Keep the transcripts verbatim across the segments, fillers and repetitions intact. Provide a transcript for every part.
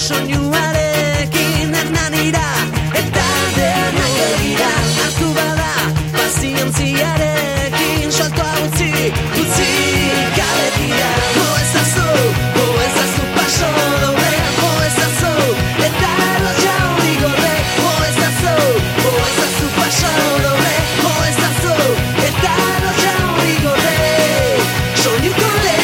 soinuarekin hernanira eta denak egira hartu bada pazientziarekin saltoa utzi utzi galetira jo ezazu jo ezazu paso doble jo ezazu eta lotxa hori gorde jo ezazu jo ezazu paso doble jo ezazu eta lotxa hori gorde soinuko lehen.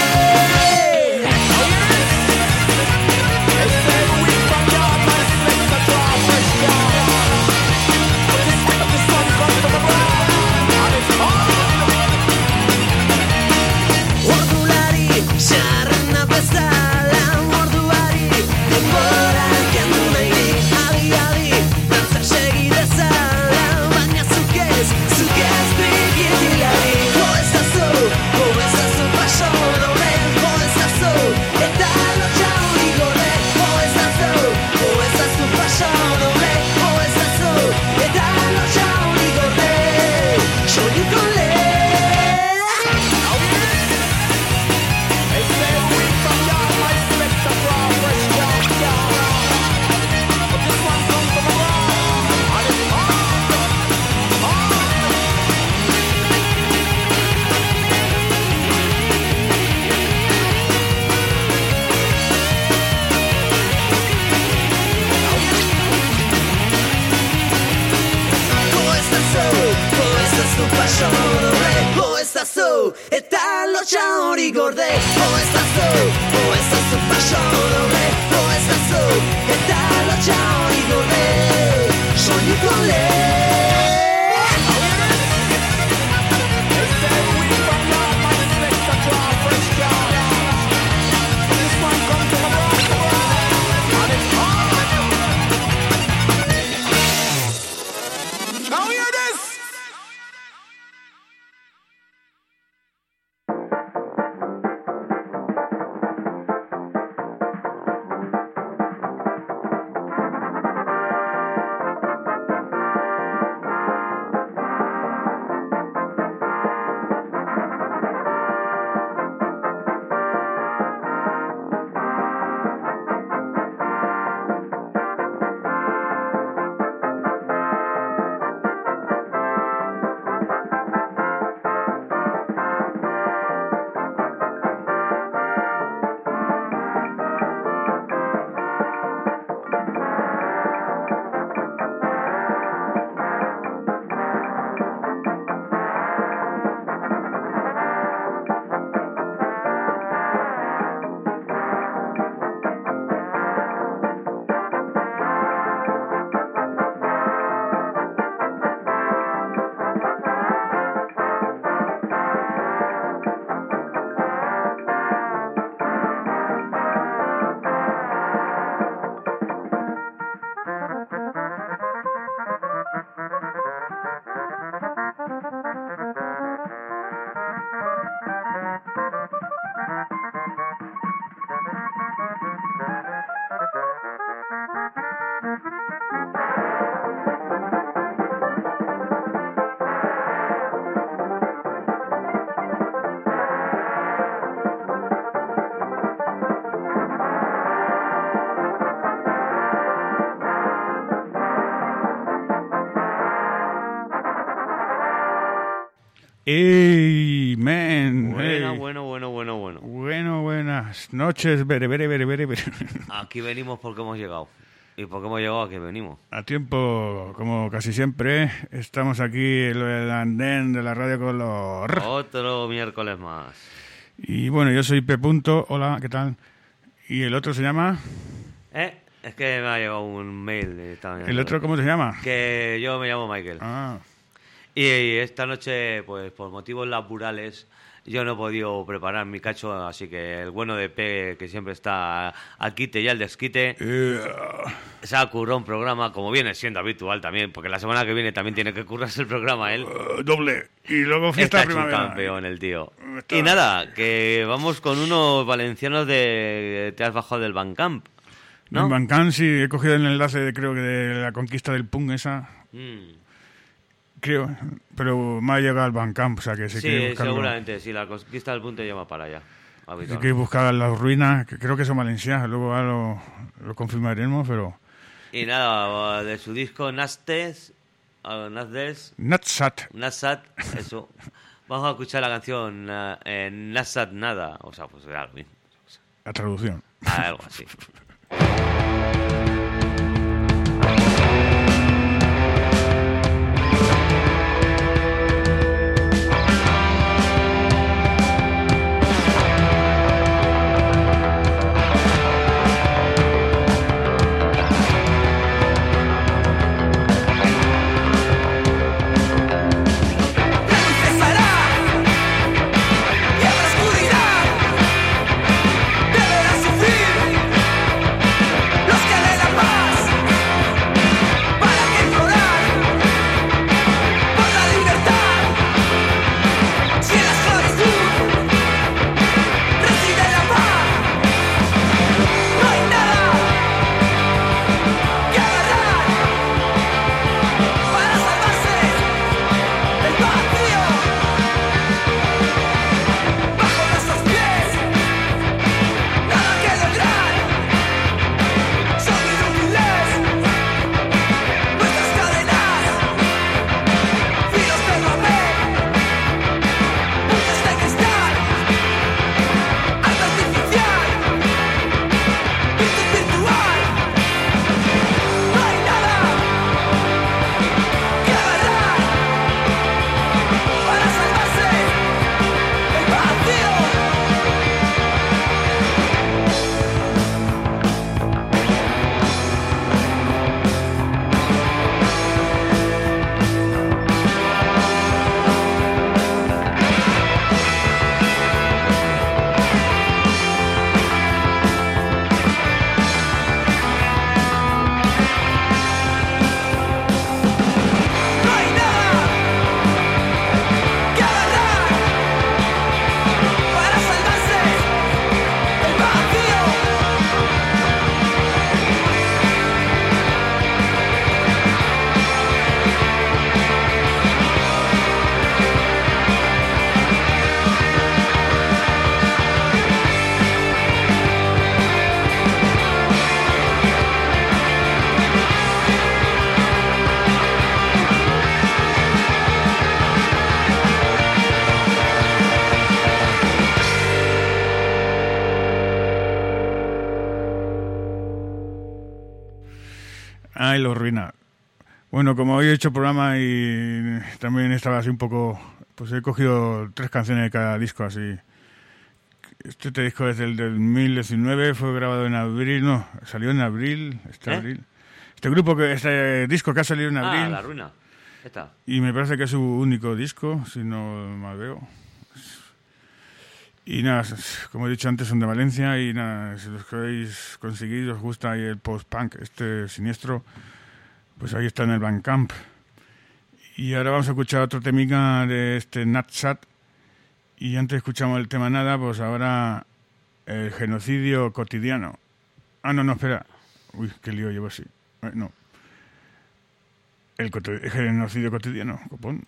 Sarrena bezala orduari denbora kendu nahi adi adi dantza segi dezala baina zuk ez zuk ez bigilari jo ezazu jo ezazu paso doble jo ezazu eta lotxa hori gorde jo ezazu jo ezazu paso doble jo ezazu eta lotxa hori gorde soinuko lehen. Paso doble, jo ezazu, eta lotxa hori gorde, jo ezazu, jo ezazu, paso doble, jo ezazu, eta lotxa hori gorde, soinuko lehen. Hey, man. Bueno, hey. bueno, bueno, bueno, bueno. Bueno, buenas noches, bere, bere, bere, bere, bere. Aquí venimos porque hemos llegado. ¿Y por qué hemos llegado? Aquí venimos. A tiempo, como casi siempre, estamos aquí en el andén de la Radio Color. Otro miércoles más. Y bueno, yo soy P. Punto, hola, ¿qué tal? Y el otro se llama... ¿Eh? Es que me ha llegado un mail de esta mañana. ¿El otro cómo se llama? Que yo me llamo Michael. Ah. Y esta noche, pues por motivos laborales, yo no he podido preparar mi cacho, así que el bueno de P, que siempre está al quite y al desquite, Yeah. se ha currado un programa, como viene siendo habitual también, porque la semana que viene también tiene que currarse el programa él. Uh, doble. Y luego fiesta Está hecho un primavera. campeón el tío. Está... Y nada, que vamos con unos valencianos de... Te has bajado del Bandcamp, ¿no? En Bandcamp sí, he cogido el enlace, de, creo que de la conquista del punk esa. Mm. Creo, pero me ha llegado al Bandcamp, o sea que se Sí, quiere buscarlo. seguramente, si la conquista del punto llama para allá. habitualmente. Hay que buscar las ruinas, que creo que son valencianas, luego ahora lo, lo confirmaremos, pero... Y nada, de su disco Nastes, uh, Nastes, Natsat. Nasat, eso. Vamos a escuchar la canción uh, eh, Nasat Nada, o sea, pues era lo mismo. La traducción. Algo así. Ay, lo ruina. Bueno, como hoy he hecho programa y también estaba así un poco... Pues he cogido tres canciones de cada disco así. Este disco es del dos mil diecinueve, fue grabado en abril, no, salió en abril, este ¿Eh? abril. Este grupo, que este disco que ha salido en abril. Ah, La Ruina. Esta. Y me parece que es su único disco, si no mal veo. Y nada, como he dicho antes, son de Valencia y nada, si los queréis conseguir, os gusta ahí el post-punk, este siniestro, pues ahí está en el Bandcamp. Y ahora vamos a escuchar otro temica de este Natsat. Y antes escuchamos el tema Nada, pues ahora el genocidio cotidiano. Ah, no, no, espera. Uy, qué lío llevo así. Eh, no. El, coto- el genocidio cotidiano, copón.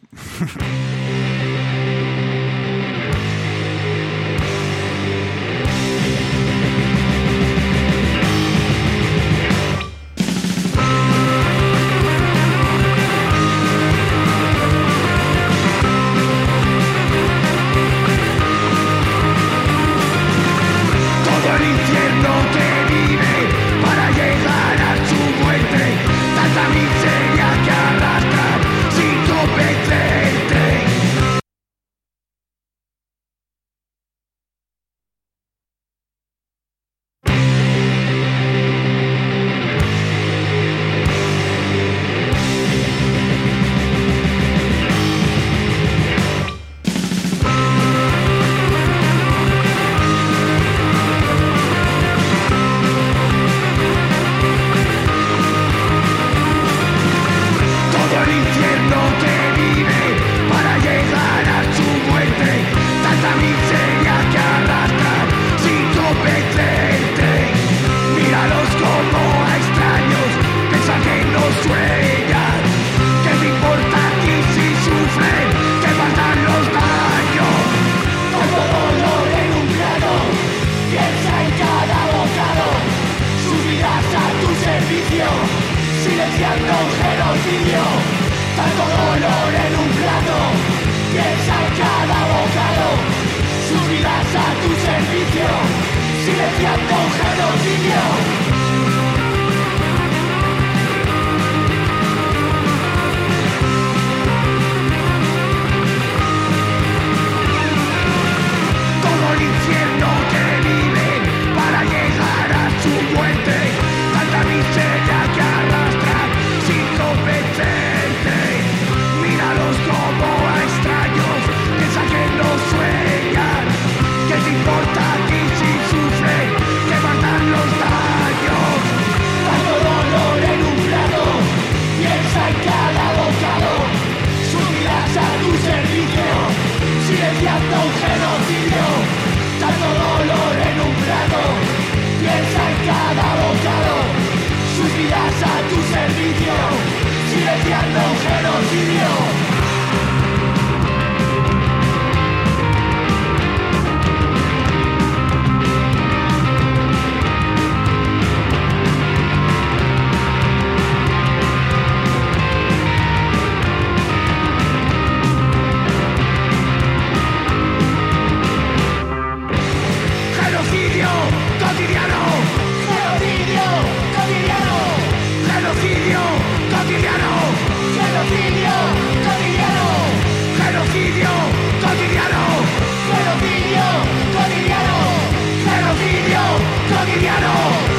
cotidiano, genocidio cotidiano, genocidio cotidiano, genocidio cotidiano, genocidio cotidiano, genocidio cotidiano, genocidio cotidiano.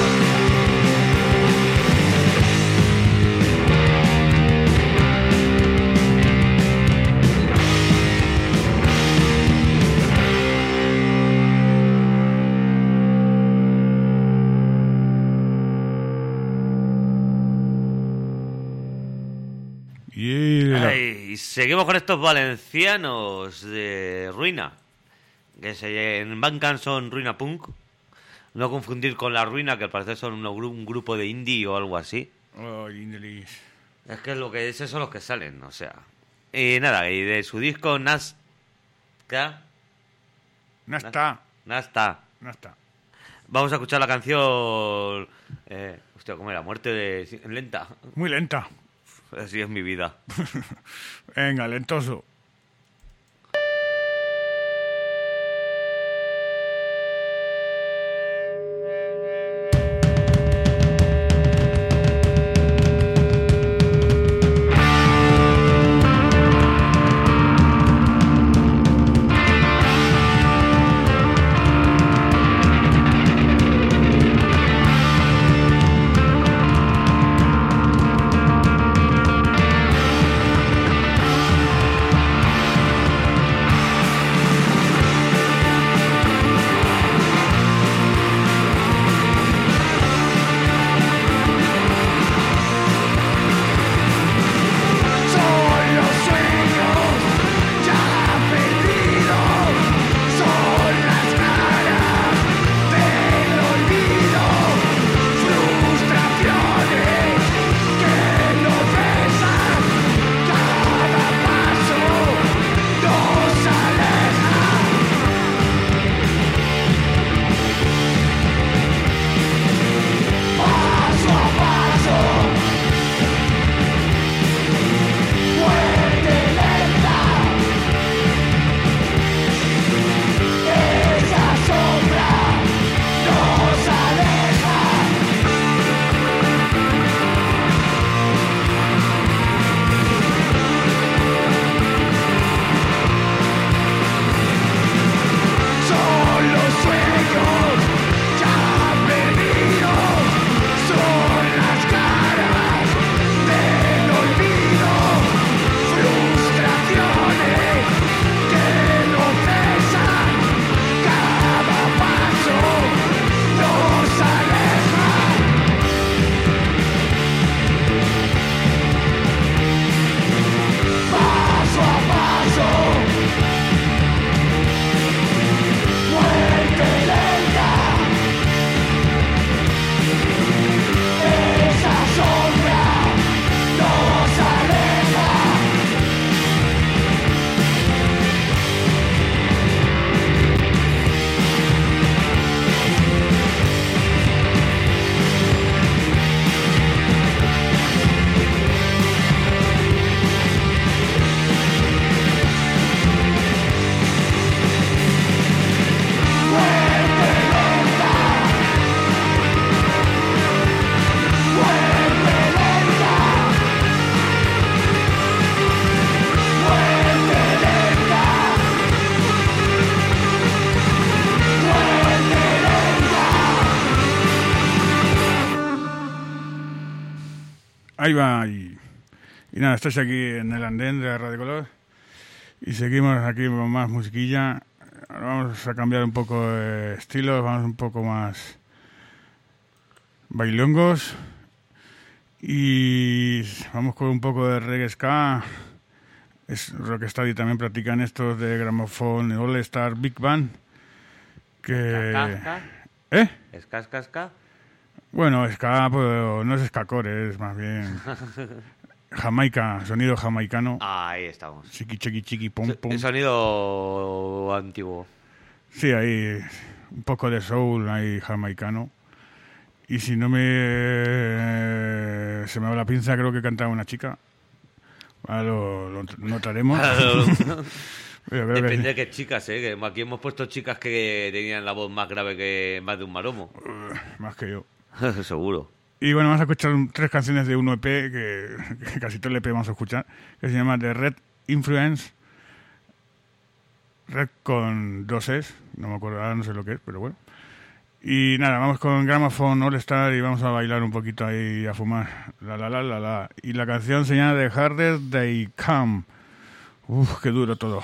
Ay, y seguimos con estos valencianos de Ruina, que se, en Bandcamp son Ruina Punk, no confundir con La Ruina, que al parecer son un, un grupo de indie o algo así. Oh, Indelis. Es que es lo que esos son los que salen, o sea. Y nada, y de su disco Nazca, Nasta. Nasta, Nasta. vamos a escuchar la canción. Eh, hostia, ¿cómo era? Muerte de, lenta. Muy lenta. Así es mi vida. Venga, lentoso. Ahí va. Y, y nada, estáis aquí en el andén de Radio Color. Y seguimos aquí con más musiquilla. Ahora vamos a cambiar un poco de estilo. Vamos un poco más bailongos. Y vamos con un poco de reggae ska. Es Rocksteady también practican estos de Gramophone All Star Big Band. Que... ¿Ska? ¿Eh? ¿Ska, ska, ska? Bueno, ska, pues, no es skacore, es más bien Jamaica, sonido jamaicano. Ahí estamos. Chiqui, chiqui, chiqui, pom, pom. El sonido antiguo. Sí, ahí un poco de soul ahí jamaicano. Y si no me se me va la pinza, creo que cantaba una chica. Ahora lo, lo notaremos. Yo creo Depende que de qué chicas, ¿eh? Que aquí hemos puesto chicas que tenían la voz más grave que más de un maromo. uh, más que yo. Seguro. Y bueno, vamos a escuchar un- tres canciones de un E P que, que casi todo el E P vamos a escuchar, que se llama The Red Influence. Red con dos Es, no me acuerdo, ahora no sé lo que es, pero bueno. Y nada, vamos con Gramophone All Star y vamos a bailar un poquito ahí y a fumar. La la la la la. Y la canción se llama The Harder They Come. Uf, qué duro todo.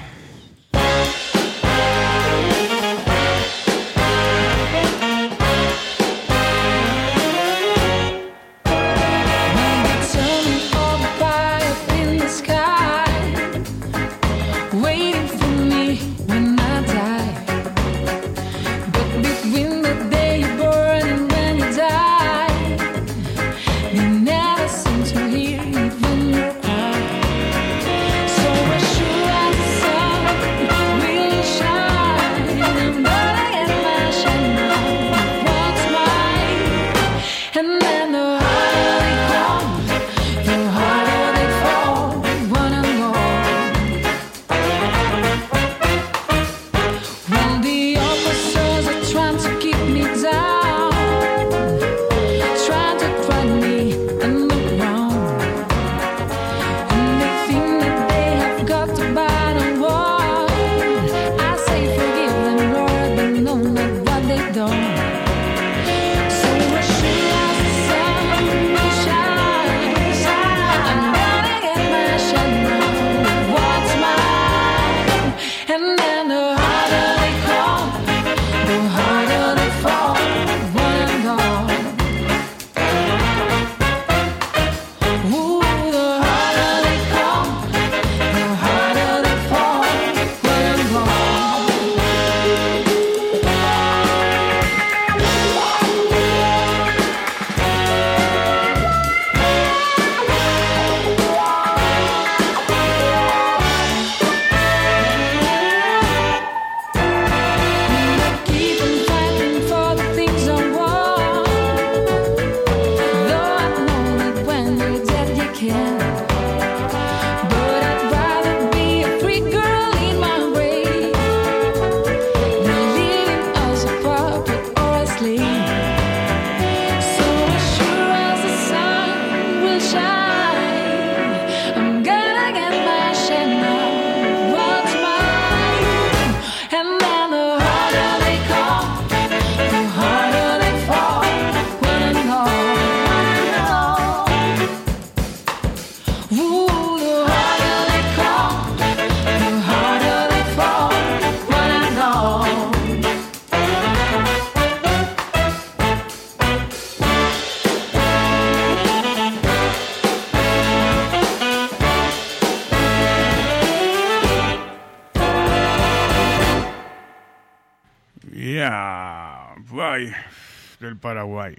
Yeah, guay del Paraguay.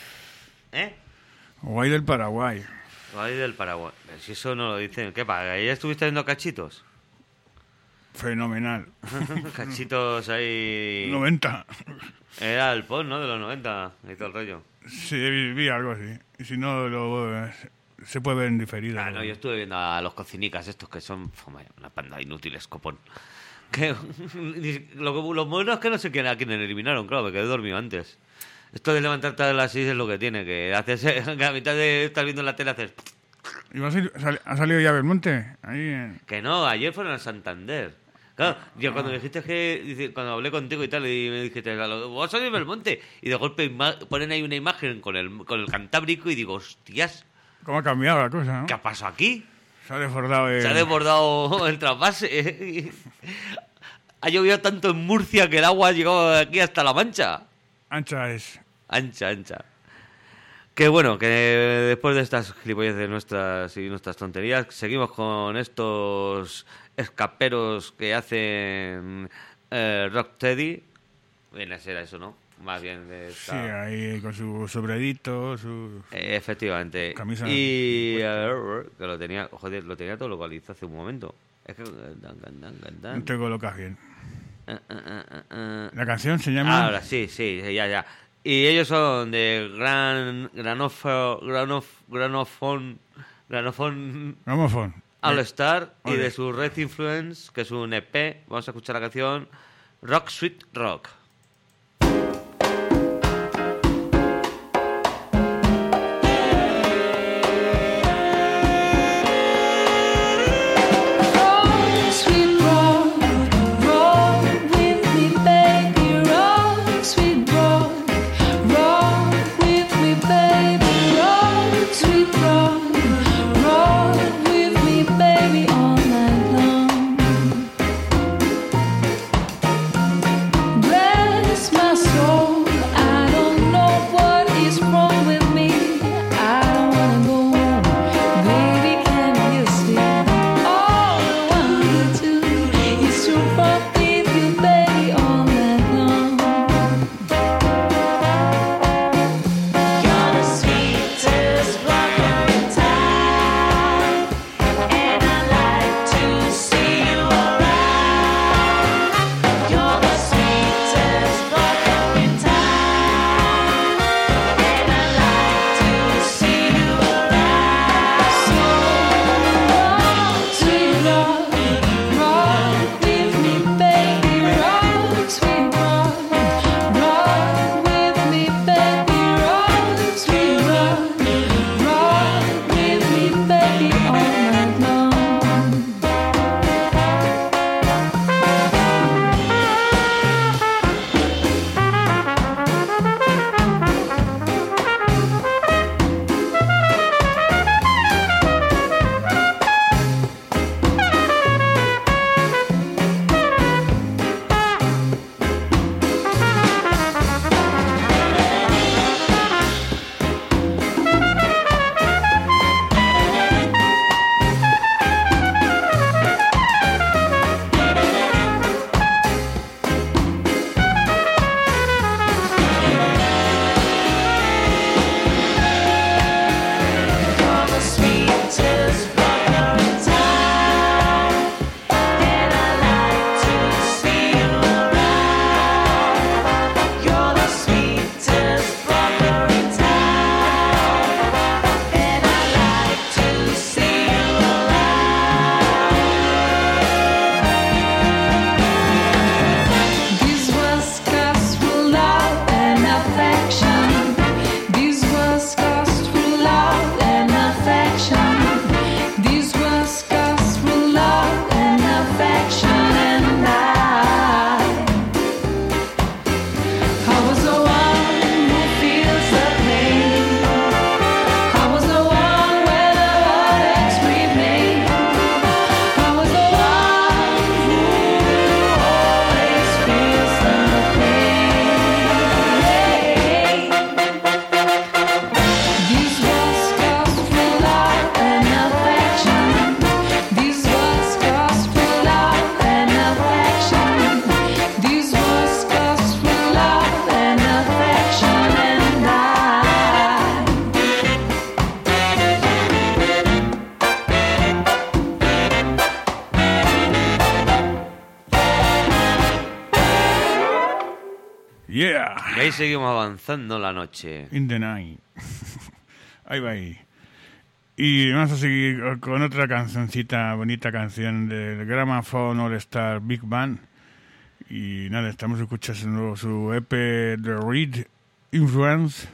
¿Eh? Guay del Paraguay. Guay del Paraguay. Si eso no lo dicen. ¿Qué pasa? ¿Ayer estuviste viendo cachitos? Fenomenal. Cachitos ahí... noventa. Era el pop, ¿no? De los noventa y todo el rollo. Sí, vi, vi algo así. Y si no, lo, se puede ver en diferido. Ah, no, yo estuve viendo a los cocinicas estos que son fuma, una panda de inútiles, copón. Que, lo, lo bueno es que no sé quién, a quién eliminaron, claro, me quedé dormido antes. Esto de levantarte a las seis es lo que tiene, que haces que a mitad de estar viendo la tele haces... ¿Y va a salir- sal- ha salido ya Belmonte? Ahí en- Que no, ayer fueron al Santander. Claro, yo cuando me dijiste que, dice, cuando hablé contigo y tal, y me dijiste, vos sois de Belmonte, y de golpe ima- ponen ahí una imagen con el, con el Cantábrico y digo, hostias, ¿Cómo ha cambiado la cosa, no? ¿qué ha pasado aquí? Se ha desbordado el... Se ha desbordado el trasvase. Ha llovido tanto en Murcia que el agua ha llegado aquí hasta La Mancha. Ancha es. Ancha, ancha. Que bueno, que después de estas gilipolleces de nuestras y nuestras tonterías, seguimos con estos escaperos que hacen eh, Rocksteady. Viene a ser eso, ¿no? Más bien de esta- Sí, ahí con su sobredito, su... Eh, efectivamente. Camisa- Y eh, que lo tenía, joder, lo tenía todo localizado hace un momento. Es que No te colocas bien. Eh, eh, eh, eh. La canción se llama... Ahora sí, sí, ya, ya. Y ellos son de Gran Granofo, Granof, Granofón, Granofón. Gramophone. All Star y Oye. de su Red Influence, que es un E P, vamos a escuchar la canción Rock Sweet Rock. Yeah. Y ahí seguimos avanzando la noche. In the night. Ahí va ahí. Y vamos a seguir con otra cancioncita, bonita canción del Gramophone All Star Big Band. Y nada, estamos escuchando su E P The Red Influence.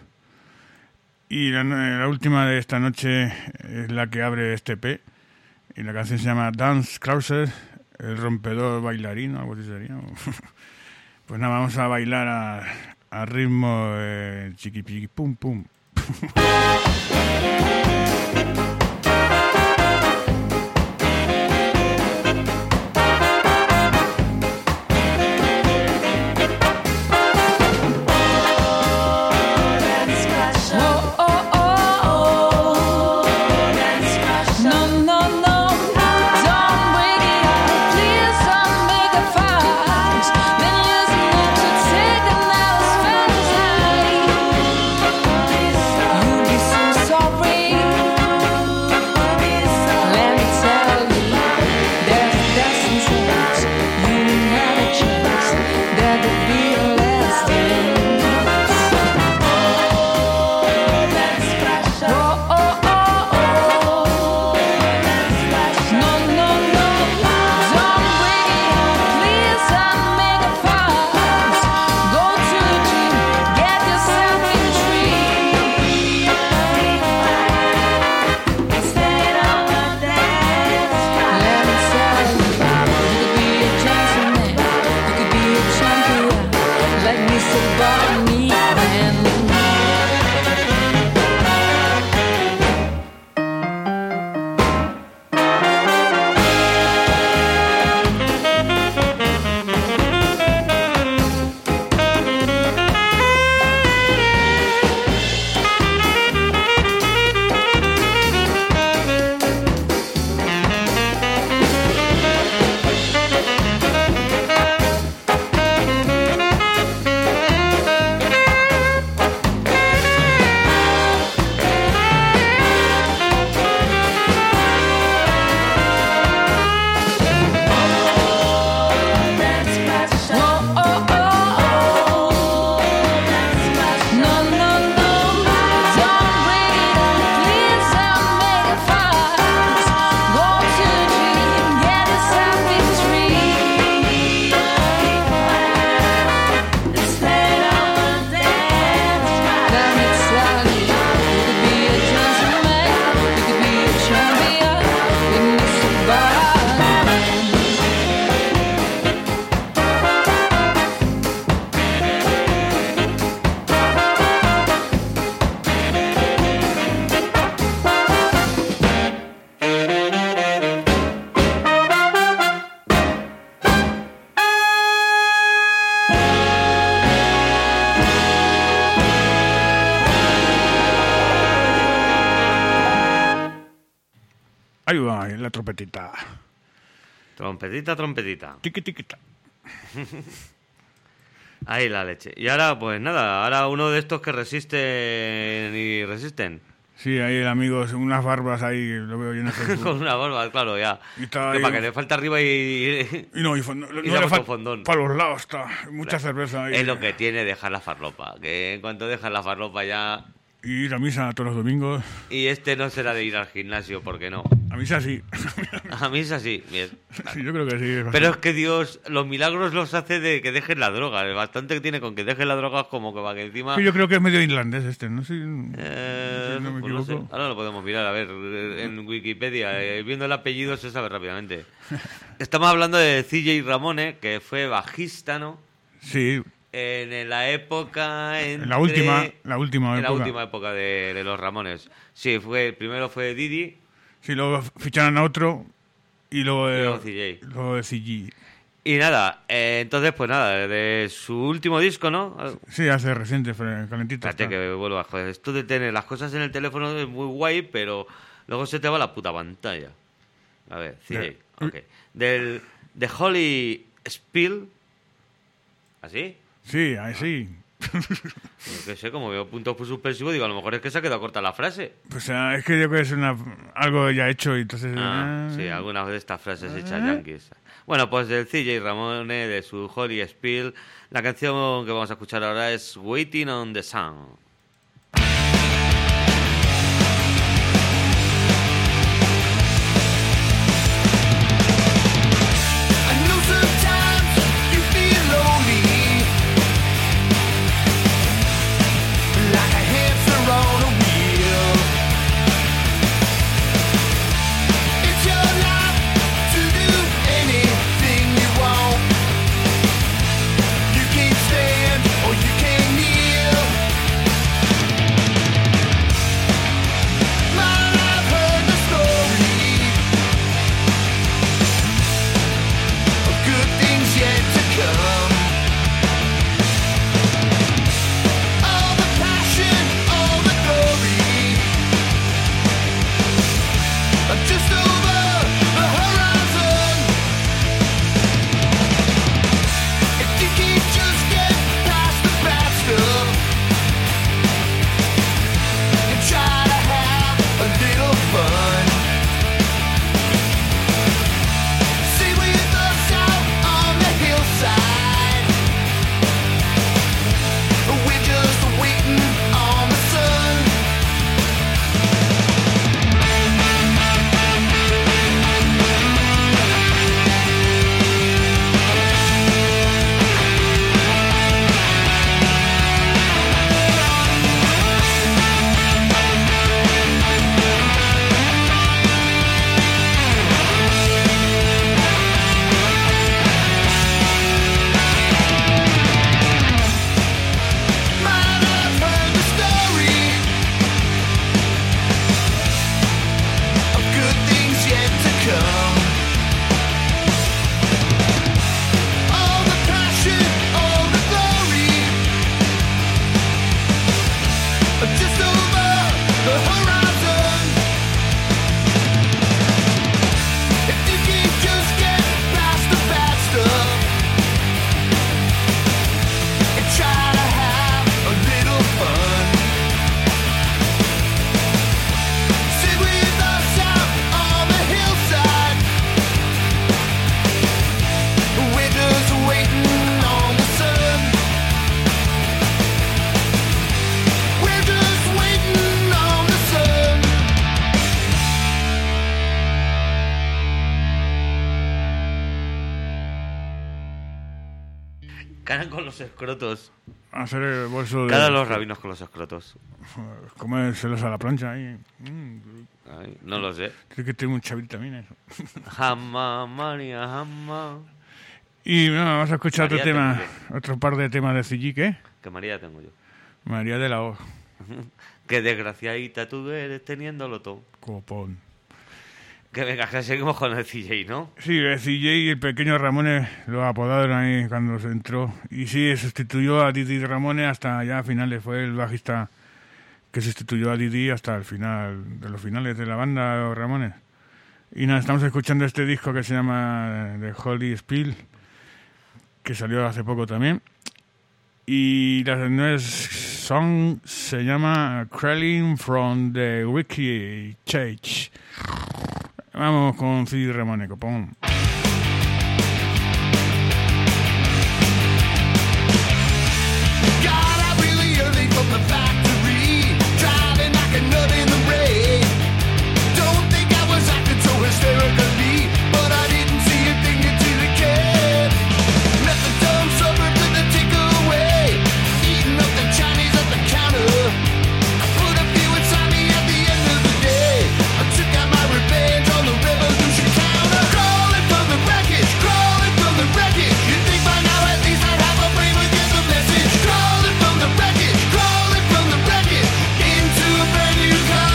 Y la, la última de esta noche es la que abre este E P. Y la canción se llama Dance Cruiser, el rompedor bailarín, algo así sería. Pues nada, vamos a bailar a, a ritmo eh, chiqui piqui pum pum. Sorry. Ahí va, la trompetita. Trompetita, trompetita. Tiqui, tiquita. Ahí la leche. Y ahora, pues nada, ahora uno de estos que resisten y resisten. Sí, ahí el amigo, unas barbas ahí, lo veo lleno de Con una barba, claro, ya. Y está Que ahí- para que le falta arriba y... Y no, y, fond- no, Y no se ha le puesto falta fondón. para los lados está. Mucha Claro. cerveza ahí. Es lo que tiene dejar la farlopa. Que en cuanto dejas la farlopa ya... Y ir a misa todos los domingos. Y este no será de ir al gimnasio, porque no. A misa sí. A mí es así, bien. Sí, yo creo que sí. Pero es que Dios, los milagros los hace de que dejes la droga. Bastante que tiene con que dejes la droga como que para que encima... Que yo creo que es medio irlandés este, ¿no? Sí, Eh, si no me pues no sé. equivoco. Ahora lo podemos mirar, a ver, en Wikipedia. eh, viendo el apellido se sabe rápidamente. Estamos hablando de C J Ramone, que fue bajista, ¿no? Sí, En la época... en la última, la última En la época. última época de, de los Ramones. Sí, fue primero fue Didi Sí, luego ficharon a otro y luego, y eh, luego C J. luego de C G. Y nada, eh, entonces pues nada, de su último disco, ¿no? Sí, hace reciente, fue calentito. Espérate está. que vuelva, joder, esto de tener las cosas en el teléfono es muy guay, pero luego se te va la puta pantalla. A ver, C J, De- ok. Del, de Holy Spill, ¿así? Sí, ahí sí. Yo qué sé, como veo puntos suspensivos, digo, a lo mejor es que se ha quedado corta la frase. Pues ah, es que yo creo que es una, algo ya hecho y entonces... Ah, ah, sí, algunas de estas frases hechas yankees. Bueno, pues del C J Ramone, de su Holy Spill, la canción que vamos a escuchar ahora es Waiting on the Sun. I know sometimes you feel lonely, like a hamster on a wheel. It's your life to do anything you want. You can't stand or you can't kneel. Man, I've heard the story of good things yet to come. All the passion, all the glory, are just over the horizon. If you can't just get past the bad stuff and try to have a little fun. Stay with us out on the hillside. We're just waiting on the sun. Man, I've heard the story of good things yet to come. All the passion, all the glory, are just over the horizon. If you can't just get past the bad stuff and try to have a little fun. Sit with us out on the hillside. We're just waiting on the sun. We're just waiting on the sun. Cara con los escrotos. Hacer el bolso de... Cara a los rabinos con los escrotos. Comérselos a la plancha ahí. Mm, Ay, no lo sé. tiene que tener un chavito también eso. Jamás, María, jamás. Y bueno, vamos a escuchar otro María tema, Tendré. otro par de temas de C G, ¿qué? Que María tengo yo. María de la O. Qué desgraciadita tú eres teniéndolo todo. Copón. Que venga, que seguimos con el C J, ¿no? Sí, el C J y el pequeño Ramone lo apodaron ahí cuando se entró. Y sí, sustituyó a Didi Ramone hasta ya a finales. Fue el bajista que sustituyó a Didi hasta el final, de los finales de la banda, los Ramones. Y nada, estamos escuchando este disco que se llama The Holy Spill, que salió hace poco también. Y la nueva song se llama Crawling from the Wiki Church. Vamos con Cid Ramone, copón. Hysterically, but I didn't see a thing until it came. Nothing done, suffered to the takeaway. Eating up the Chinese at the counter. I put a few inside me at the end of the day. I took out my revenge on the revolution counter. Crawling from the wreckage, crawling from the wreckage. You think by now at least I'd have a brain to get the message. Crawling from the wreckage, crawling from the wreckage into a brand new car.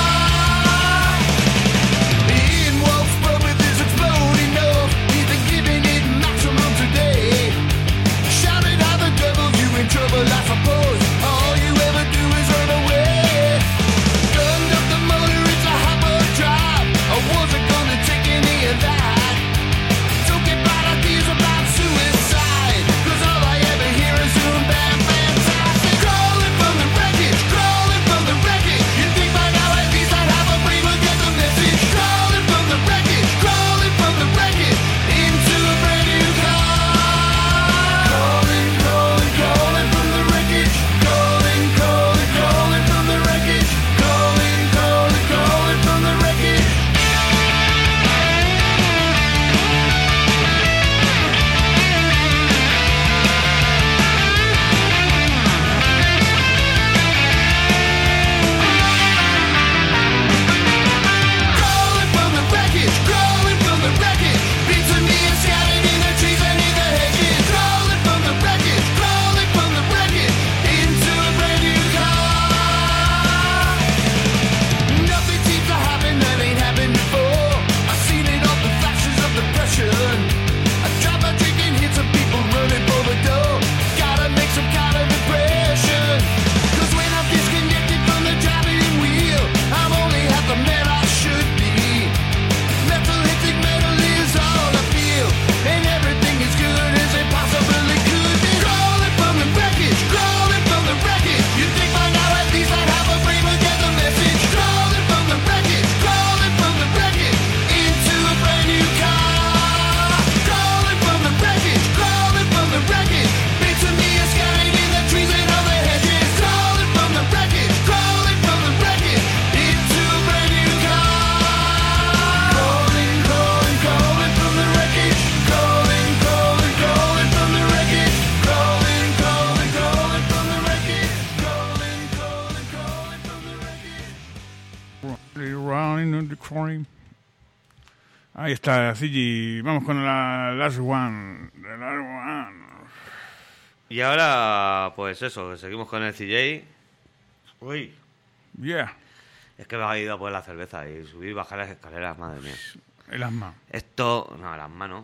Trouble, I suppose. All you ever do is run away. Gunned up the motor, it's a hopper drive. I wasn't gonna take any of that. Don't get bad ideas about suicide, cause all I ever hear is zoom, bam, fantastic. Crawling from the wreckage, crawling from the wreckage. You think by now at least I'd have a brain to get the message. Crawling from the wreckage, crawling from the wreckage into a brand new car. Crawling, crawling, crawling from the wreckage. Crawling, crawling, crawling from the wreckage. Crawling, crawling, crawling from the wreckage. Crawling from the wreckage, crawling from the wreckage. Beats of me and scattered in the trees and in the hedges. Crawling from the wreckage, crawling from the wreckage into a brand new car. Nothing seems to happen that ain't happened before. I've seen it all, the flashes of depression. I drop my drink and hit some people running for the door. Gotta make some kind of impression. Cause when I'm disconnected from the driving wheel, I'm only half the man I should be. Metal hitting metal is all I feel, and everything is good as it possibly could be. Crawling from the wreckage, crawling from the wreckage. You think by now at least I'd have a brain to get the message. Crawling from the wreckage, crawling from the wreckage into a brand new car. Crawling from the wreckage, crawling from the wreckage. Bits of me are scattered in the trees and on the hedges. Crawling from the wreckage, crawling from the wreckage into a brand new car. Crawling, crawling, crawling from the wreckage. Crawling, crawling, crawling from the wreckage. Crawling, crawling, crawling from the wreckage. Crawling, crawling, crawling from the wreckage. Running on the crime. Ahí está, Cigi. Vamos con la last one. The last one. Y ahora, pues eso, seguimos con el C J. Uy, Yeah. es que me ha ido a poner la cerveza y subir y bajar las escaleras, madre mía. El asma. Esto, no, las manos.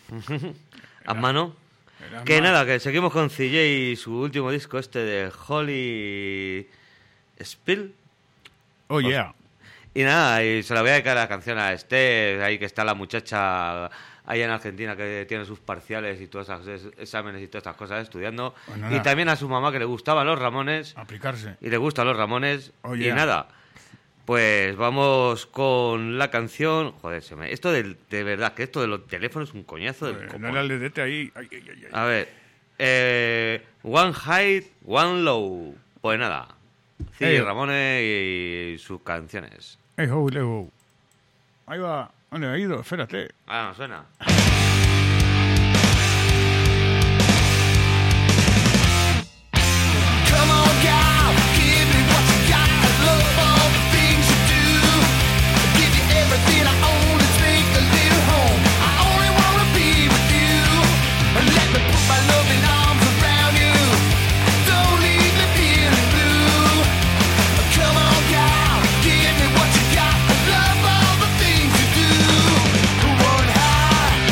Las manos. El asma. Que nada, que seguimos con C J y su último disco este de Holy Spill. Oh, yeah. Y nada, y se la voy a dedicar la canción a Esther, ahí que está la muchacha ahí en Argentina que tiene sus parciales y todos esos exámenes y todas estas cosas estudiando. Pues y nada. también a su mamá que le gustaban los Ramones. Aplicarse. Y le gustan los Ramones. Oh, Y yeah. nada, pues vamos con la canción. Joder, se me... esto del- de, verdad, que esto de los teléfonos es un coñazo del Eh, copón. Dale al dedete ahí. Ay, ay, ay, ay. A ver, eh, One High, One Low. Pues nada, C J Ey. Ramones y sus canciones. Hey, ho, le, ho. Ahí va. ¿Dónde ha ido? Espérate. Ah, no suena. Come on, gal, give me what you got. I love all the things you do. I give you everything I own. Let's make a little home. I only wanna be with you. And let me put my loving arms around you. Don't leave me feeling blue. Come on, gal, give me what you got. I love all the things you do. One high,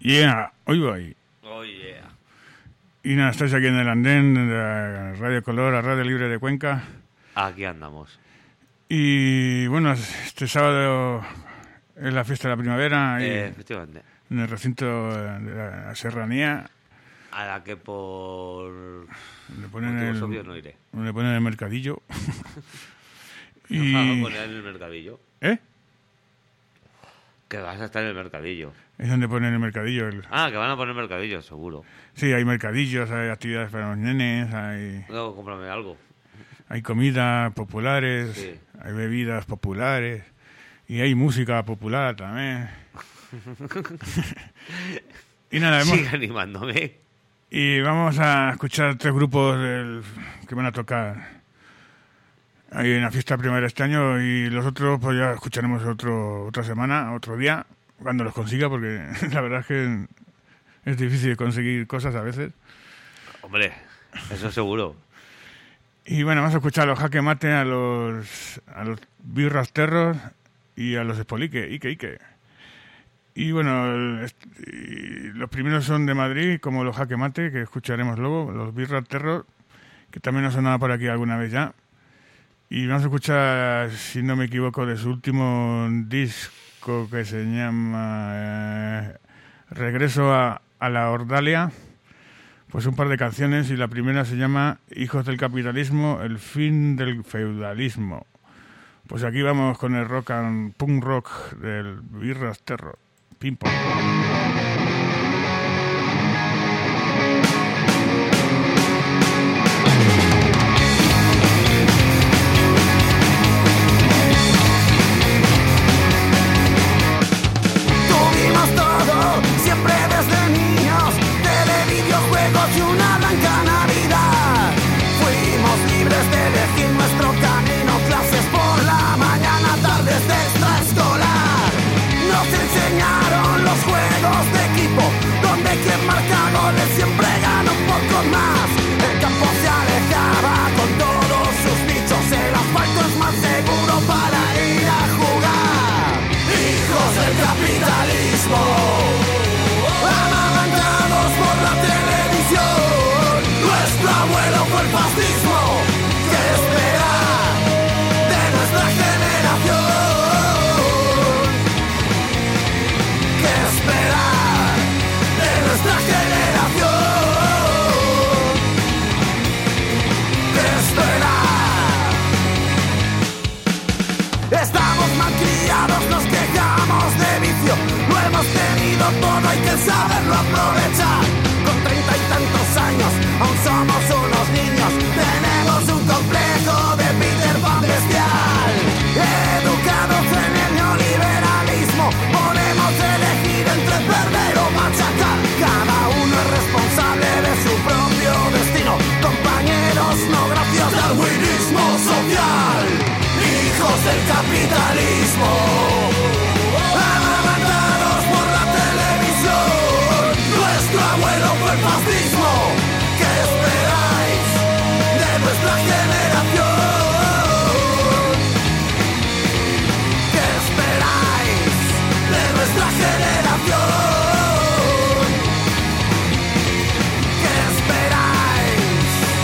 Yeah, hoy voy. Oh, yeah. Y nada, estáis aquí en el andén de la Radio Color, la Radio Libre de Cuenca. Aquí andamos. Y bueno, este sábado es la fiesta de la primavera y Eh, efectivamente. en el recinto de la Serranía A la que por le ponen motivos el, obvios no iré. le ponen el mercadillo. Y... Vamos a y poner en el mercadillo. ¿Eh? Que vas a estar en el mercadillo. Es donde ponen el mercadillo. el- Ah, que van a poner mercadillo, seguro. Sí, hay mercadillos, hay actividades para los nenes, hay, Luego cómprame algo. hay comidas populares, Sí. hay bebidas populares y hay música popular también. Y nada, hemos, Sigue animándome. y vamos a escuchar tres grupos del- que van a tocar ahí en la fiesta primera este año, y los otros pues ya escucharemos otro, otra semana, otro día, cuando los consiga, porque la verdad es que es difícil conseguir cosas a veces. Hombre, eso seguro. Y bueno, vamos a escuchar a los Jaque Mate, a los, a los Birras Terros y a los Espolique, Ike, Ike. Y bueno, el- est- y los primeros son de Madrid, como los Jaque Mate, que escucharemos luego, los Birras Terros, que también nos sonaba por aquí alguna vez ya. Y vamos a escuchar, si no me equivoco, de su último disco que se llama eh, Regreso a, a la Ordalia. Pues un par de canciones, y la primera se llama Hijos del capitalismo, el fin del feudalismo. Pues aquí vamos con el rock and punk rock del Birras Terror. Pim pam. Tuvimos todo, siempre desde niños, tele, videojuegos y una blanca Navidad. Fuimos libres de elegir nuestro camino, clases por la mañana, tardes de extraescolar. Nos enseñaron los juegos de equipo, donde quien marca goles siempre gana un poco más. El campo se alejaba con todos sus bichos, el asfalto es más seguro para ir a jugar. Hijos del capitalismo, amamantados por la televisión. Nuestro abuelo fue el fascismo. ¿Qué esperar de nuestra generación? ¿Qué esperar de nuestra generación? ¿Qué esperar? Estamos malcriados, nos quejamos de vicio. Lo hemos tenido todo, hay que saberlo aprovechar. Con treinta y tantos años, aún somos unos niños. Tenemos un complejo de Peter Pan bestial. Educados en el neoliberalismo, podemos elegir entre perder o machacar. Cada uno es responsable de su propio destino. Compañeros, no gracias. Darwinismo social. Hijos del capitalismo, amamantados por la televisión. Nuestro abuelo fue el fascismo. ¿Qué esperáis de nuestra generación? ¿Qué esperáis de nuestra generación? ¿Qué esperáis?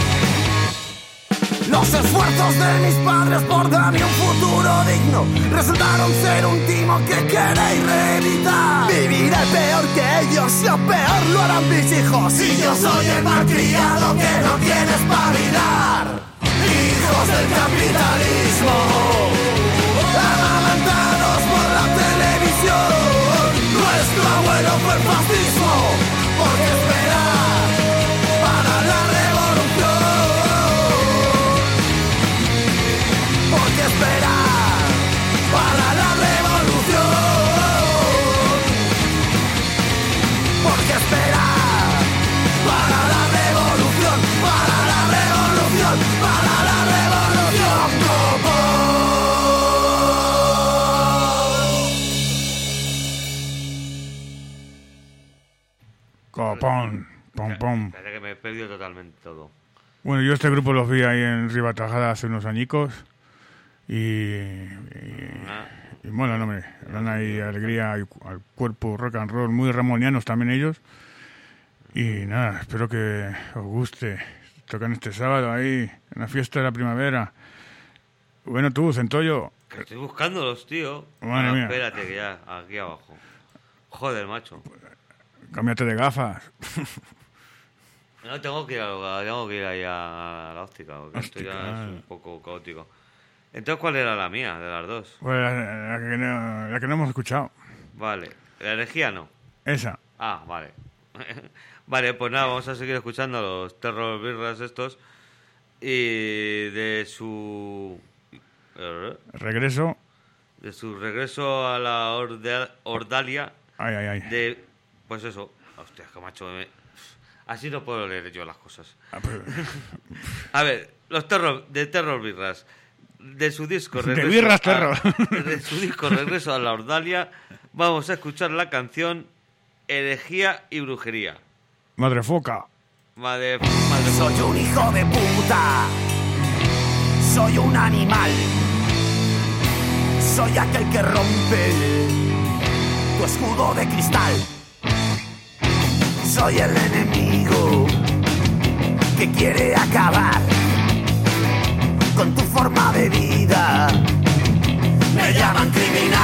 Los esfuerzos de mis padres por darme un futuro digno resultaron ser un timo que queréis reeditar. Viviré peor que ellos, lo peor lo harán mis hijos. Y yo soy el malcriado que no quiere espabilar. Hijos del capitalismo, amamantados por la televisión. Nuestro abuelo fue el fascismo. ¿Por qué esperar para la revolución? ¿Por qué esperar para la revolución? ¿Por qué esperar para la revolución? Para la revolución, para la revolución. Copón, pom, pom. Parece que me he perdido totalmente todo. Bueno, yo este grupo los vi ahí en Ribatajada hace unos añicos. y, y, y mola, no me dan ahí alegría al, al cuerpo rock and roll, muy ramonianos también ellos. Y nada, espero que os guste. Tocan este sábado ahí, en la fiesta de la primavera. Bueno, tú, Centollo. Que estoy buscándolos, tío. Madre Ah, mía. Espérate, que ya, aquí abajo. Joder, macho. Cámbiate de gafas. No, tengo que ir a, tengo que ir ahí a la óptica, porque esto Óptica, ya ah. es un poco caótico. Entonces, ¿cuál era la mía de las dos? Pues la, la que no, la que no hemos escuchado. Vale, la herejía no. Esa. Ah, vale. Vale, pues nada, vamos a seguir escuchando a los Terror Birras estos. Y de su... Regreso. De su regreso a la Orde- Ordalia. Ay, ay, ay. De... Pues eso. Hostia, que macho... me- Así no puedo leer yo las cosas. Ah, pues, A ver, los terror, de Terror Birras. De su disco De Regreso Birras a- Terror. De su disco Regreso a la Ordalia, vamos a escuchar la canción Herejía y Brujería. madre foca. Madre, madre Soy un hijo de puta, soy un animal, soy aquel que rompe tu escudo de cristal, soy el enemigo que quiere acabar con tu forma de vida, me llaman criminal,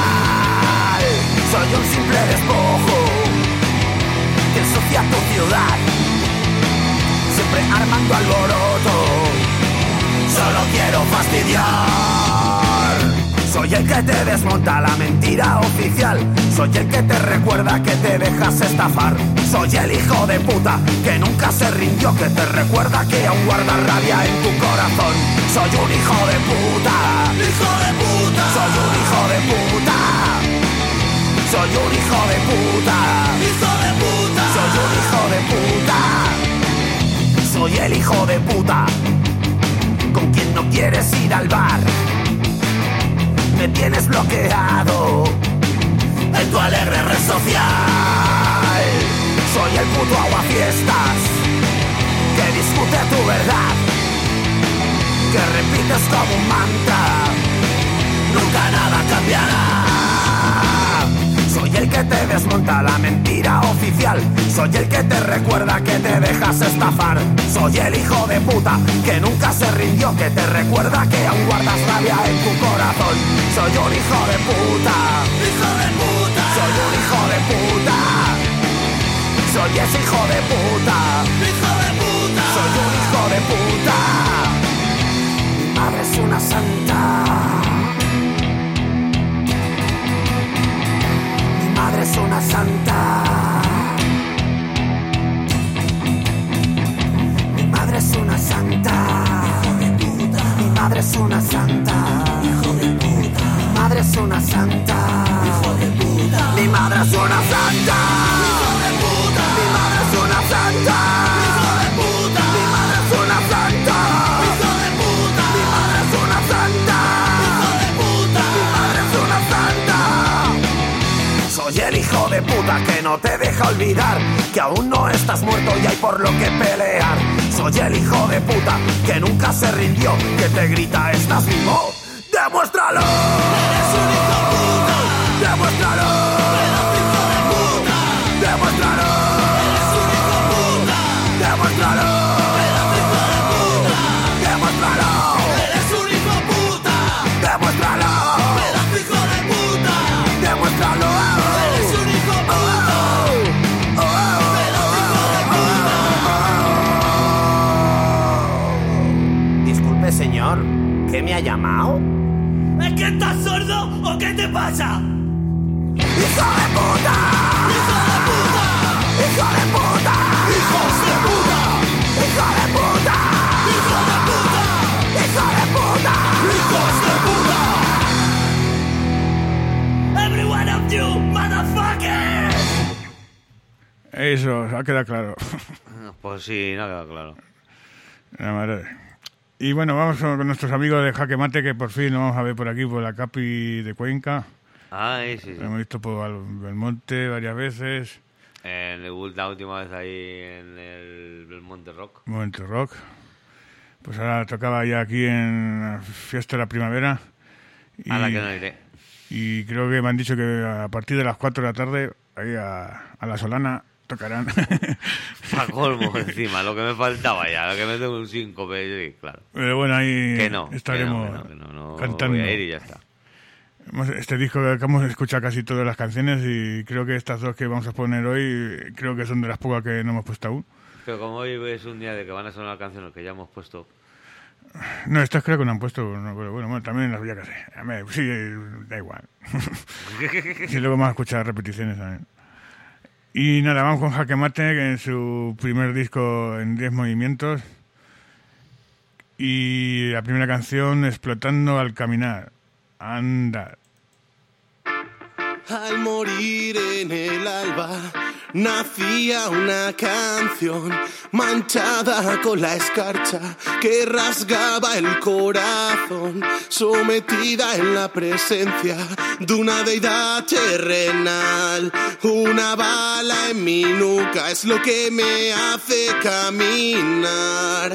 soy un simple despojo que ensucia tu ciudad, siempre armando alboroto, solo quiero fastidiar. Soy el que te desmonta la mentira oficial, soy el que te recuerda que te dejas estafar, soy el hijo de puta que nunca se rindió, que te recuerda que aún guarda rabia en tu corazón. Soy un hijo de puta, hijo de puta, soy un hijo de puta, soy un hijo de puta, hijo de puta, soy un hijo de puta. Soy el hijo de puta con quien no quieres ir al bar. Me tienes bloqueado en tu alegre red social. Soy el puto aguafiestas que discute tu verdad, que repites como un mantra, nunca nada cambiará. Soy el que te desmonta la mentira oficial, soy el que te recuerda que te dejas estafar, soy el hijo de puta que nunca se rindió, que te recuerda que aún guardas rabia en tu corazón. Soy un hijo de puta, hijo de puta, soy un hijo de puta, soy ese hijo de puta, hijo de puta, soy un hijo de puta. Mi madre es una santa, mi madre es una santa, mi madre es una santa, hijo de puta, mi madre es una santa, hijo de puta, mi madre es una santa, hijo de puta, mi madre es una santa, hijo de puta, mi madre es una santa, hijo de puta, mi madre es una santa, hijo de puta, mi madre es una santa, hijo de puta, mi madre es una santa. Soy el hijo de puta que no te deja olvidar que aún no estás muerto y hay por lo que pelear. Soy el hijo de puta que nunca se rindió, que te grita ¿estás vivo? ¡Demuéstralo! ¡Eres un hijo de puta! ¡Demuéstralo! ¡Eres hijo de puta! ¡Demuéstralo! ¡Eres un hijo de puta! ¡Demuéstralo! ¡Eres hijo de puta! ¡Demuéstralo! ¡Eres un hijo de puta! ¡Demuéstralo! ¡Eres hijo de puta! ¡Demuéstralo! ¡Eres un hijo de puta! Disculpe, señor, ¿qué me ha llamado? ¿Es que estás sordo o qué te pasa? ¡Hijo de puta! ¡Hijo de puta! ¡Hijo de puta! ¡Hijos de puta! ¡Hijo de puta! ¡Hijo de puta! ¡Hijo de puta! ¡Hijos de puta! Every one of you, motherfuckers! Eso, ha quedado claro. Pues sí, no ha quedado claro. La madre. Y bueno, vamos con nuestros amigos de Jaque Mate, que por fin nos vamos a ver por aquí, por la Capi de Cuenca. Ay, sí, sí. Lo hemos visto por Belmonte varias veces. En el, la última vez ahí en el, el Monte Rock. Momento Rock. Pues ahora tocaba ya aquí en la Fiesta de la Primavera. Y, A la que no iré. Y creo que me han dicho que a partir de las cuatro de la tarde, ahí a, a la Solana, tocarán. A colmo encima, lo que me faltaba ya, lo que me tengo un síncope, sí, claro. Pero bueno, ahí Que no, estaremos que no, que no, que no, no cantando. voy a ir y ya está. Hemos- Este disco que hemos escuchado casi todas las canciones y creo que estas dos que vamos a poner hoy, creo que son de las pocas que no hemos puesto aún. Pero como hoy es un día de que van a sonar canciones que ya hemos puesto, No, estas creo que no han puesto, no, pero bueno, bueno, también las voy a que sé. A ver, sí, da igual. Y luego vamos a escuchar repeticiones también. Y nada, vamos con Jaque Mate, que es su primer disco en diez movimientos. Y la primera canción, Explotando al caminar. Anda. Al morir en el alba nacía una canción manchada con la escarcha que rasgaba el corazón, sometida en la presencia de una deidad terrenal. Una bala en mi nuca es lo que me hace caminar.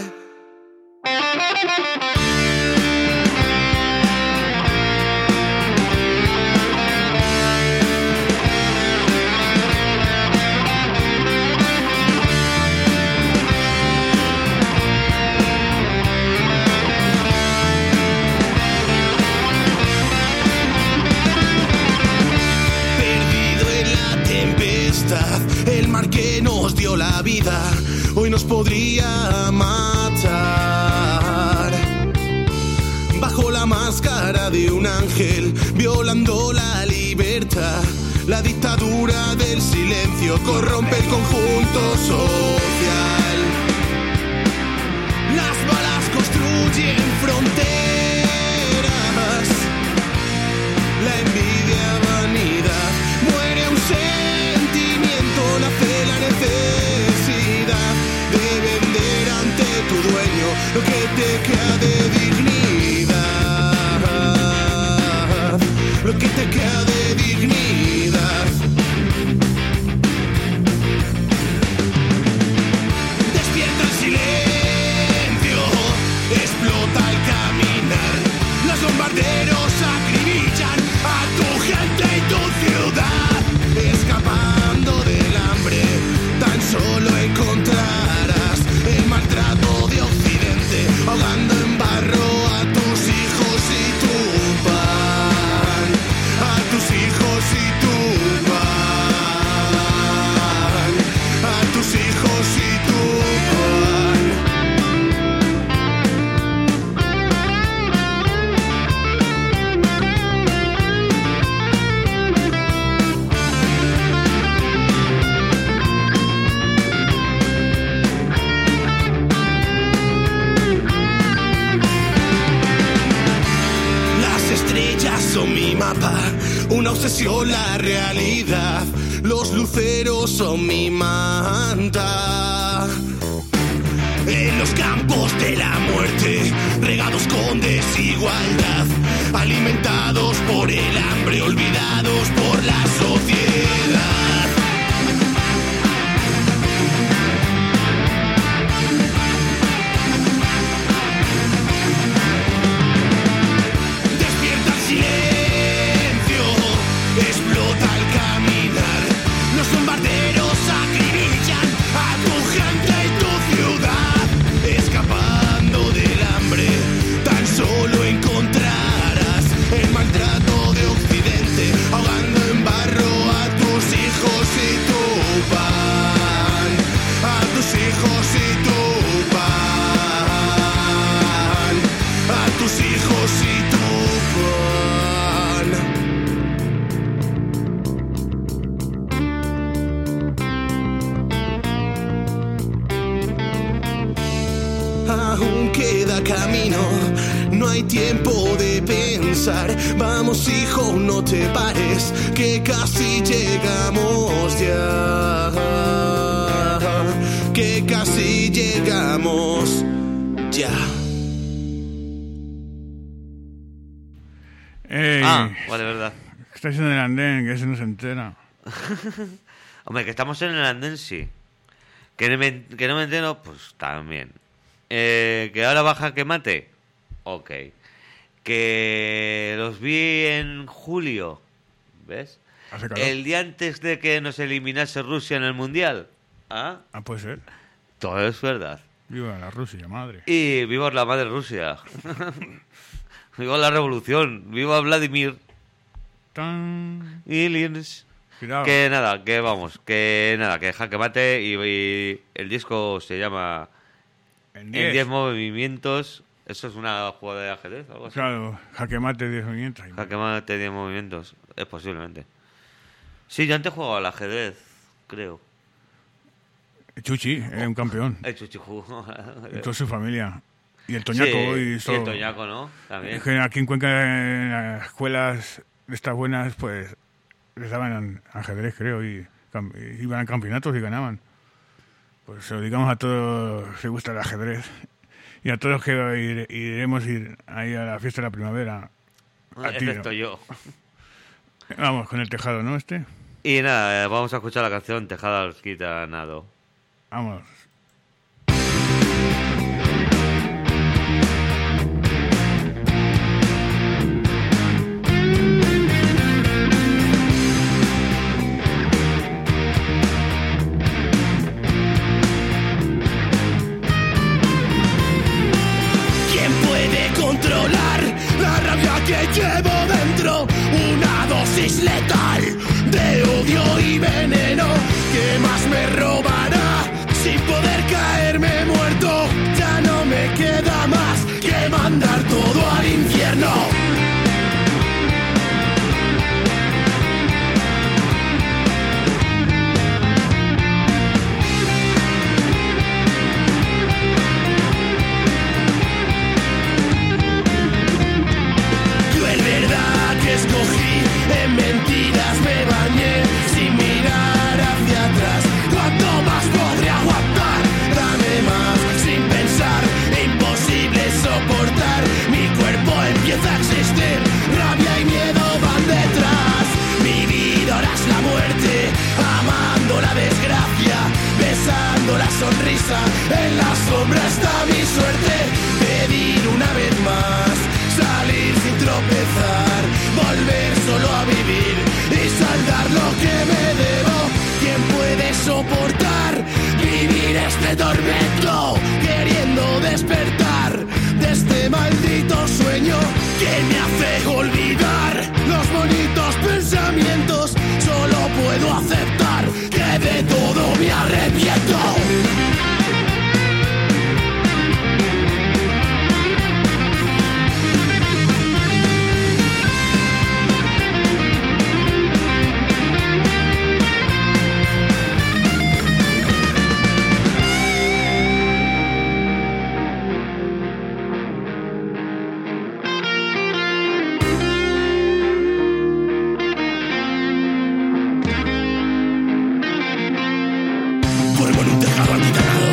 Perdido en la tempestad, el mar que nos dio la vida hoy nos podría matar. Bajo la máscara de un ángel, violando la libertad, la dictadura del silencio corrompe el conjunto social. Las balas construyen fronteras, la envidia, vanidad, muere un sentimiento, nace la necesidad de vender ante tu dueño lo que te queda de dignidad, lo que te queda de dignidad. Despierta el silencio, explota al caminar, los bombarderos acribillan a tu gente y tu ciudad. Escapando del hambre, tan solo encontrarás el maltrato de Occidente, ahogando en barro a tus hijos y tu pan, a tus hijos y tu pan, a tus hijos y tu pan. Las estrellas son mi mapa, una obsesión la realidad. Los luceros son mi manta. En los campos de la muerte, regados con desigualdad, alimentados por el hambre, olvidados por la sociedad. Despierta el silencio, explota al caminar, los bombarderos acribillan a tu gente y tu ciudad. Escapando del hambre, tan solo encontrarás el maltrato de Occidente, ahogando en barro a tus hijos y tu pan, a tus hijos y tu pan, a tus hijos y tu pan. Aún queda camino, no hay tiempo de pensar. Vamos, hijo, no te pares, que casi llegamos ya, que casi llegamos ya. Ey, Ah, vale, verdad. estáis en el andén, que ese no se entera. Hombre, que estamos en el andén, sí. Que no me, que no me entero, pues también. Eh, que ahora baja que mate. Ok. Que los vi en julio. ¿Ves? Hace calor. El día antes de que nos eliminase Rusia en el Mundial. ¿Ah? Ah, puede ser. Todo es verdad. Viva la Rusia, madre. Y viva la madre Rusia. Viva la revolución. Viva Vladimir Tan... Ilyich. Cuidado. Que nada, que vamos, que nada, que jaque mate y, y el disco se llama En En diez. diez movimientos. Eso es una jugada de ajedrez, algo así. Claro, jaque mate diez movimientos. Jaque mate diez movimientos, es posiblemente. Sí, yo antes jugaba al ajedrez, creo. Chuchi, es un campeón. El Chuchi jugó. Y toda su familia. Y el Toñaco. Sí, y, y todo. el Toñaco, ¿no? También. Es que aquí en Cuenca, en las escuelas de estas buenas, pues les daban ajedrez, creo, y, cam- y iban a campeonatos y ganaban. Pues se lo digamos a todos que gusta el ajedrez. Y a todos que ir- iremos ir ahí a la fiesta de la primavera. A tiro. Excepto yo. Vamos, con el tejado, ¿no? Este. Y nada, eh, vamos a escuchar la canción Tejada os quita nado. Vamos. ¿Quién puede controlar la rabia que llevo dentro? Una dosis letal de odio y veneno. ¿Qué más me robará sin poder caerme muerto? Ya no me queda más que mandar todo al infierno. Cruel verdad que escogí, en mentiras me bañé sin mirar hacia atrás. ¿Cuánto más podré aguantar? Dame más sin pensar, imposible soportar. Mi cuerpo empieza a existir, rabia y miedo van detrás. Mi vida ahora es la muerte, amando la desgracia, besando la sonrisa. En la sombra está mi suerte, pedir una vez más, salir sin tropezar, volver solo a vivir y saldar lo que me debo. ¿Quién puede soportar vivir este tormento? Queriendo despertar de este maldito sueño que me hace olvidar los bonitos pensamientos. Solo puedo aceptar que de todo me arrepiento. Duermo en un tejado alquitanado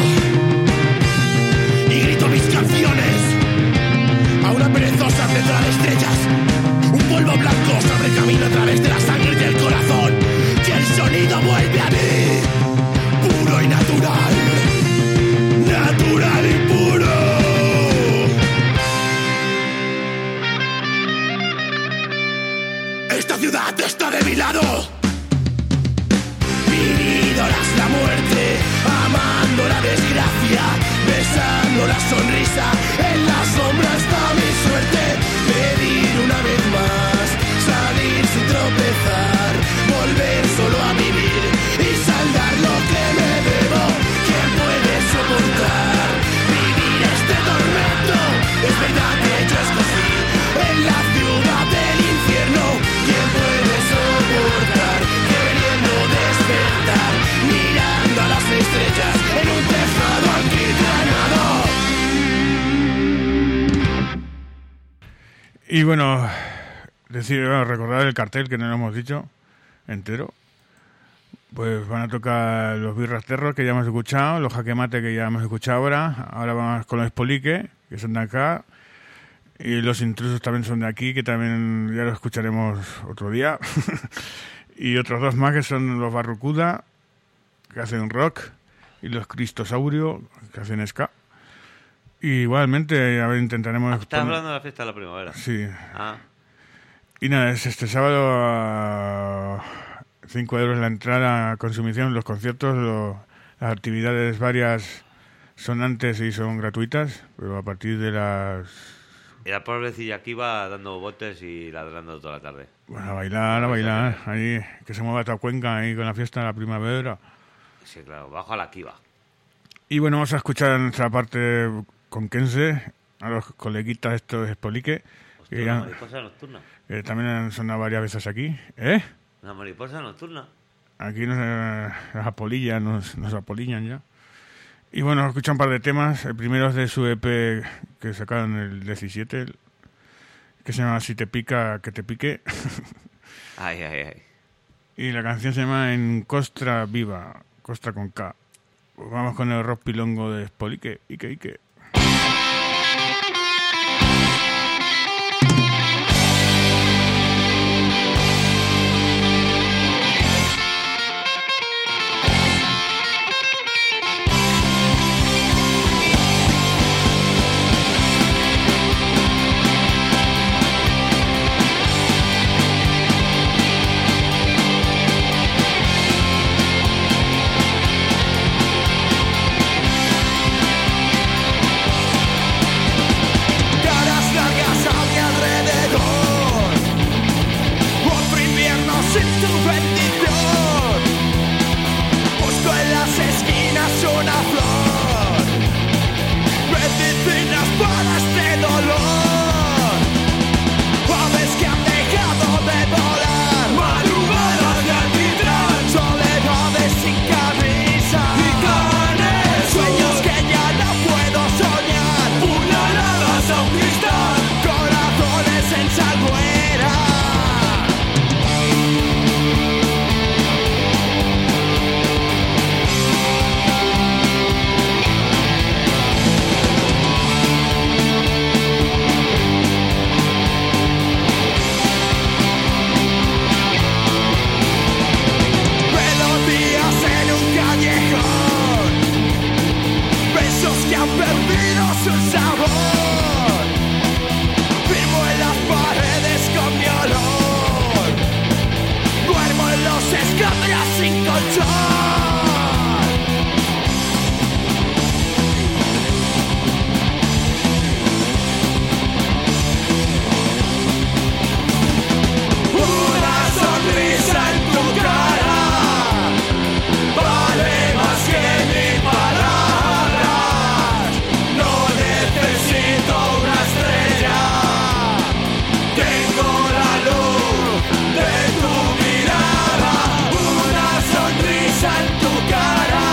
y grito mis canciones a una perezosa tendrá de estrellas. Un polvo blanco se abre camino a través de la sangre y el corazón, y el sonido vuelve a mí, puro y natural, natural y puro. Esta ciudad está de mi lado. Vividoras la muerte, amando la desgracia, besando la sonrisa. En la sombra está mi suerte, pedir una vez más, salir sin tropezar, volver solo a vivir y saldar lo que me debo. ¿Quién puede soportar vivir este tormento? Es verdad que yo escogí en la ciudad del infierno. ¿Quién puede soportar queriendo despertar, mirando a las estrellas en un tejado alquitranado? Y bueno, decir, bueno, recordar el cartel que no lo hemos dicho entero. Pues van a tocar los Birras Terror, que ya hemos escuchado, los Jaque Mate, que ya hemos escuchado ahora. Ahora vamos con los Espolique, que son de acá. Y los Intrusos también son de aquí, que también ya los escucharemos otro día. Y otros dos más, que son los Barracuda, que hacen rock, y los Cristosaurio, que hacen ska. Igualmente, a ver, intentaremos... Estás poner- hablando de la fiesta de la primavera. Sí. Ah, Y nada, es este sábado a cinco euros la entrada a consumición, los conciertos, lo- las actividades varias son antes y son gratuitas, pero a partir de las... y la pobrecilla aquí va dando botes y ladrando toda la tarde. Bueno, a bailar, a bailar, ahí, que se mueva toda Cuenca ahí con la fiesta de la primavera. Sí, claro, bajo a la Kiva. Y bueno, vamos a escuchar nuestra parte conquense, a los coleguitas estos de Spolique, que, Hostia, ya- una mariposa nocturna. que también han sonado varias veces aquí. ¿Eh? Una mariposa nocturna. Aquí nos, eh, las apolillas nos, nos apolillan ya. Y bueno, escucha un par de temas. El primero es de su E P que sacaron el diecisiete, el- que se llama Si te pica, que te pique. Ay, ay, ay. Y la canción se llama En Costra Viva, Costra con K. Pues vamos con el rock pilongo de Spolique. Ike, Ike. Caras largas a mi alrededor, otro invierno sin tu bendición. Busco en las esquinas una flor, medicinas para este dolor. Aves que han dejado de volar, madrugadas de alquitrán, soledades sin camisa y canes, sueños que ya no puedo soñar, puñaladas a un cristal, corazones en salmuera. Melodías en un callejón, besos que han perdido su sabor. Firmo en las paredes con mi olor, duermo en los escombros sin colchón. Una sonrisa en tu cara vale más que mil palabras. No necesito una estrella, tengo la luz de tu mirada. Una sonrisa en tu cara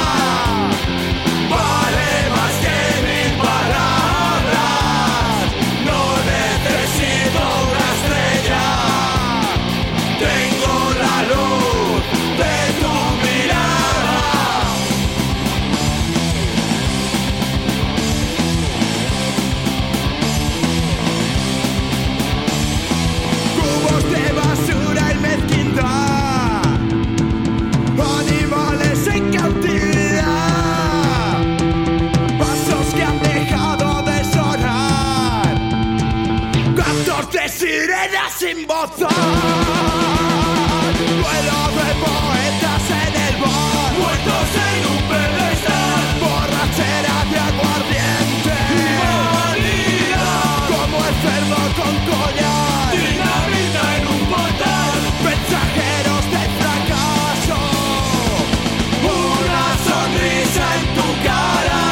vale más que mil palabras. No necesito una estrella, tengo la luz de tu mirada. Cubos de basura y mezquindad, animales en cautividad, pasos que han dejado de sonar, cantos de sirenas sin bozar, duelo de poetas en el bar, muertos en un pedestal, borrachera de aguardiente, humanidad, como el cerdo con collar, dinamita en un portal, mensajeros del fracaso, una sonrisa en tu cara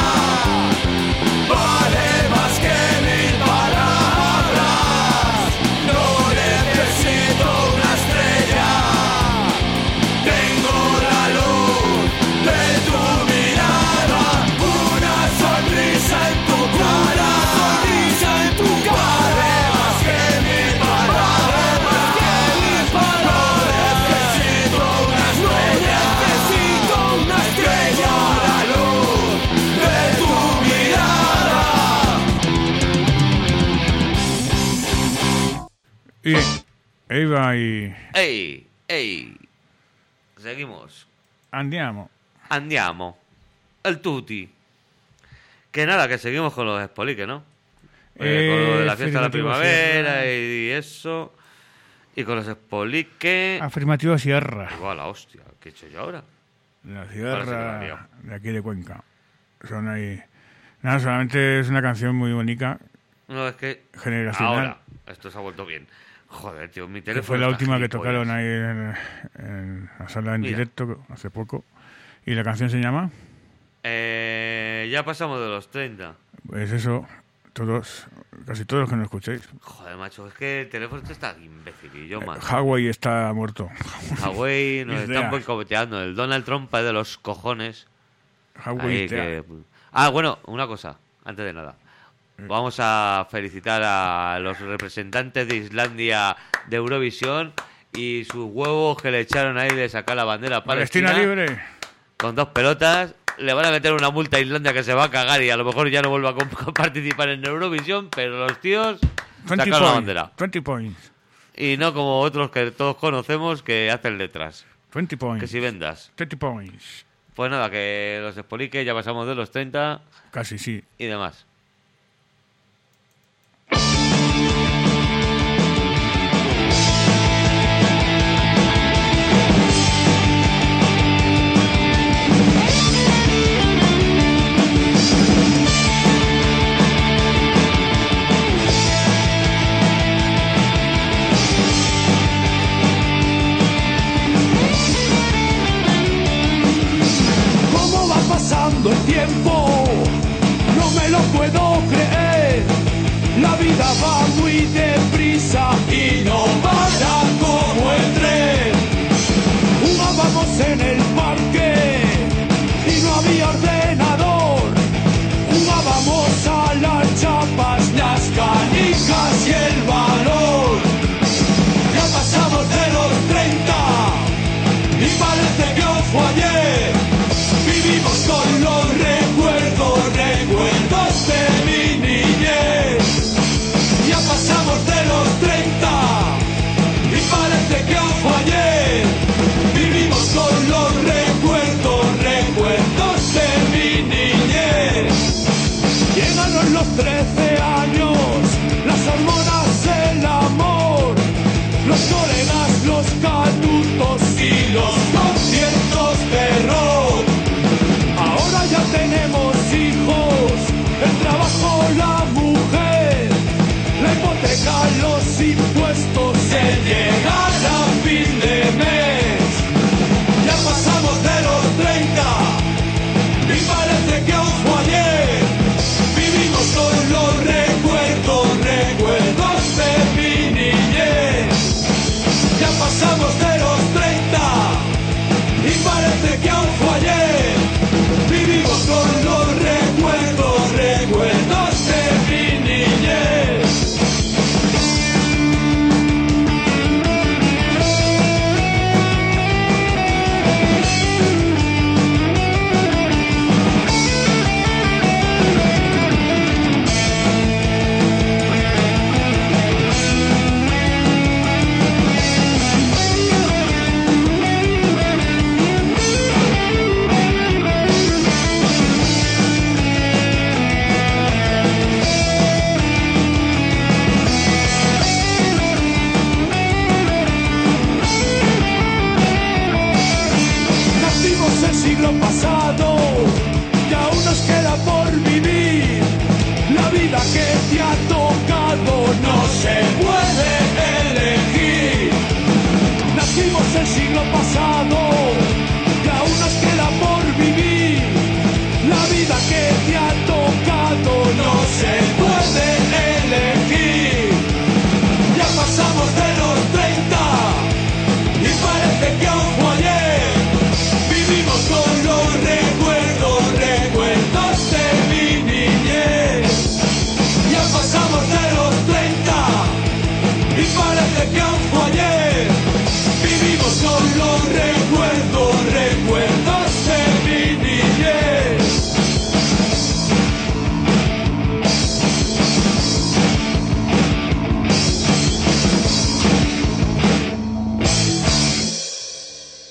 vale más que mil palabras. No necesito una estrella, tengo la luz de tu mirada. Una sonrisa en tu cara, sonrisa en tu cara vale más que mil palabras. No necesito una estrella, necesito una estrella, la luz de tu mirada. Y Eva y ¡Ey! ¡Ey! Seguimos. andiamo. Andiamo. El tutti. Que nada, que seguimos con los Espolique, ¿no? Eh, Eh, con lo de la fiesta de la afirmativo, primavera Sierra. y eso. Y con los Espolique. Afirmativo Sierra. Igual, la hostia, ¿qué he hecho yo ahora? La Ahora sí que me la he Sierra liado. de aquí de Cuenca. Son ahí. Nada, solamente es una canción muy bonita, No, es que. generacional. Ahora, esto se ha vuelto bien. Joder, tío, mi Que teléfono. fue la está última que gilipollas. tocaron ahí en, en la sala en Mira. directo hace poco. ¿Y la canción se llama? Eh, ya pasamos de los treinta. Pues eso, todos, casi todos los que nos escuchéis. Joder, macho, es que el teléfono este está imbécil y yo más. Huawei está muerto. Huawei nos Is están there. boicoteando. El Donald Trump es de los cojones. Huawei Ahí is there. que- Ah, bueno, una cosa, antes de nada. Vamos a felicitar a los representantes de Islandia de Eurovisión y sus huevos que le echaron ahí de sacar la bandera Palestina palestina libre. con dos pelotas. Le van a meter una multa a Islandia que se va a cagar y a lo mejor ya no vuelva a comp- participar en Eurovisión, pero los tíos veinte sacaron la points. bandera. veinte points. Y no como otros que todos conocemos que hacen letras. veinte points. Que si vendas. veinte points. Pues nada, que los expolique, ya pasamos de los treinta Casi sí. y demás. ¿Cómo va pasando el tiempo? No me lo puedo creer. La vida va muy deprisa y no para como el tren. Jugábamos en el parque y no había ordenador. Jugábamos a las chapas, las canicas y el balón. Ya pasamos de los treinta y parece que os fue ayer. Vivimos con los recuerdos, recuerdos de mi niñez. Ya pasamos de los treinta y parece que os fue ayer. Vivimos con los recuerdos, recuerdos de mi niñez. Llegaron los trece años, las hormonas, el amor, los colegas, los canutos y los conciertos de rock. Ahora ya tenemos hijos, el trabajo, la mujer, la hipoteca, los impuestos, el llegar a fin de mes. Ya pasamos de los treinta y parece que os fue ayer. Vivimos con los recuerdos, recuerdos de mi niñez. Ya pasamos de los treinta y parece que aún fue ayer. Vivimos con los recuerdos, recuerdos de mi niñez. Nacimos el siglo pasado y aún nos queda por vivir. La vida que te ha tocado no se puede elegir. Nacimos el siglo pasado y aún nos queda por vivir. La vida que te ha tocado no se puede elegir. Ya pasamos de los treinta y parece que aún fue ayer. Vivimos con los recuerdos, recuerdos de mi niñez. Ya pasamos de los treinta y parece que aún fue ayer. Vivimos con los recuerdos, recuerdos de mi niñez.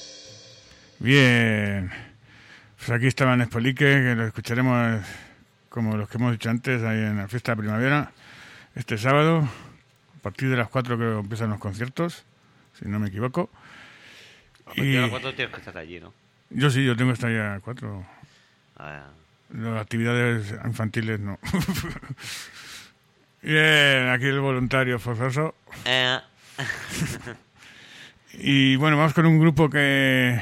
Bien. Pues aquí estaban Espolique, que lo escucharemos como los que hemos dicho antes, ahí en la fiesta de primavera, este sábado, a partir de las cuatro que empiezan los conciertos, si no me equivoco. A partir de las cuatro tienes que estar allí, ¿no? Yo sí, yo tengo hasta allá a cuatro. Ah, Las actividades infantiles no. Bien, aquí el voluntario forzoso. eh, Y bueno, vamos con un grupo que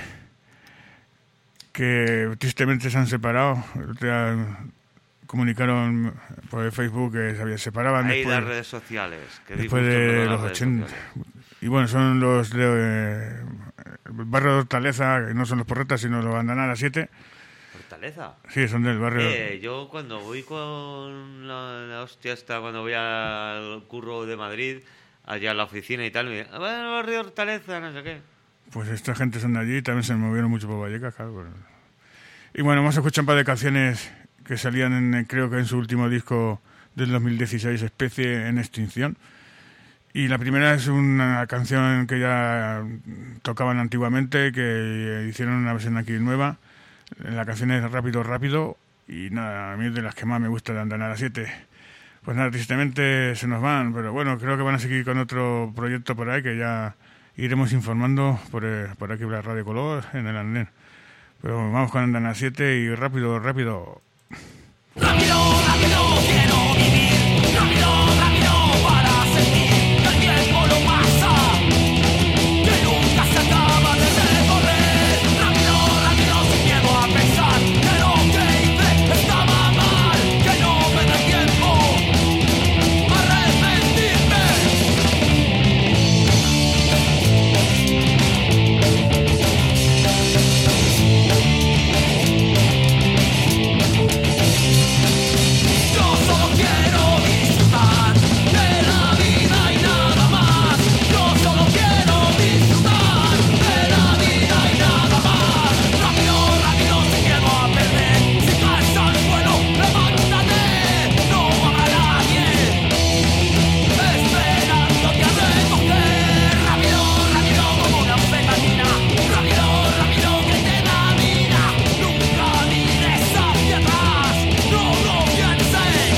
que tristemente se han separado. El otro día comunicaron por Facebook que se habían separaban ahí después, las redes sociales. Que después disgusto con de las los redes ochenta. sociales. Y bueno, son los de eh, el barrio de Hortaleza, que no son los Porretas, sino los Bandanar a siete. ¿Fortaleza? Sí, son del barrio. Eh, yo cuando voy con la, la hostia esta, cuando voy al curro de Madrid, allá a la oficina y tal, me dicen, "Ah, bueno, el barrio de Hortaleza, no sé qué". Pues esta gente son de allí, también se movieron mucho por Vallecas, claro. Bueno. Y bueno, vamos a escuchar un par de canciones que salían, en, creo que en su último disco del dos mil dieciséis, Especie en Extinción. Y la primera es una canción que ya tocaban antiguamente, que hicieron una versión aquí nueva. La canción es Rápido, Rápido, y nada, a mí es de las que más me gusta de Andanar a siete. Pues nada, tristemente se nos van, pero bueno, creo que van a seguir con otro proyecto por ahí que ya iremos informando por, eh, por aquí por la Radio Color en el andén. Pero vamos con Andanar a siete y Rápido, Rápido. Rápido, rápido, quiero vivir. Rápido, rápido, para sentir que el tiempo no pasa, que nunca se acaba de recorrer. Rápido, rápido, sin miedo a pensar que lo que hice estaba mal, que no me dé tiempo a arrepentirme. Yo solo quiero disfrutar de la vida y nada más. Yo solo quiero disfrutar de la vida y nada más. Rápido, rápido, sin miedo a perder. Si caes al suelo, levántate. No habrá nadie esperándote a recoger. Rápido, rápido, como una pegatina. Rápido, rápido, que te da vida. Nunca mires hacia atrás. No lo pienses.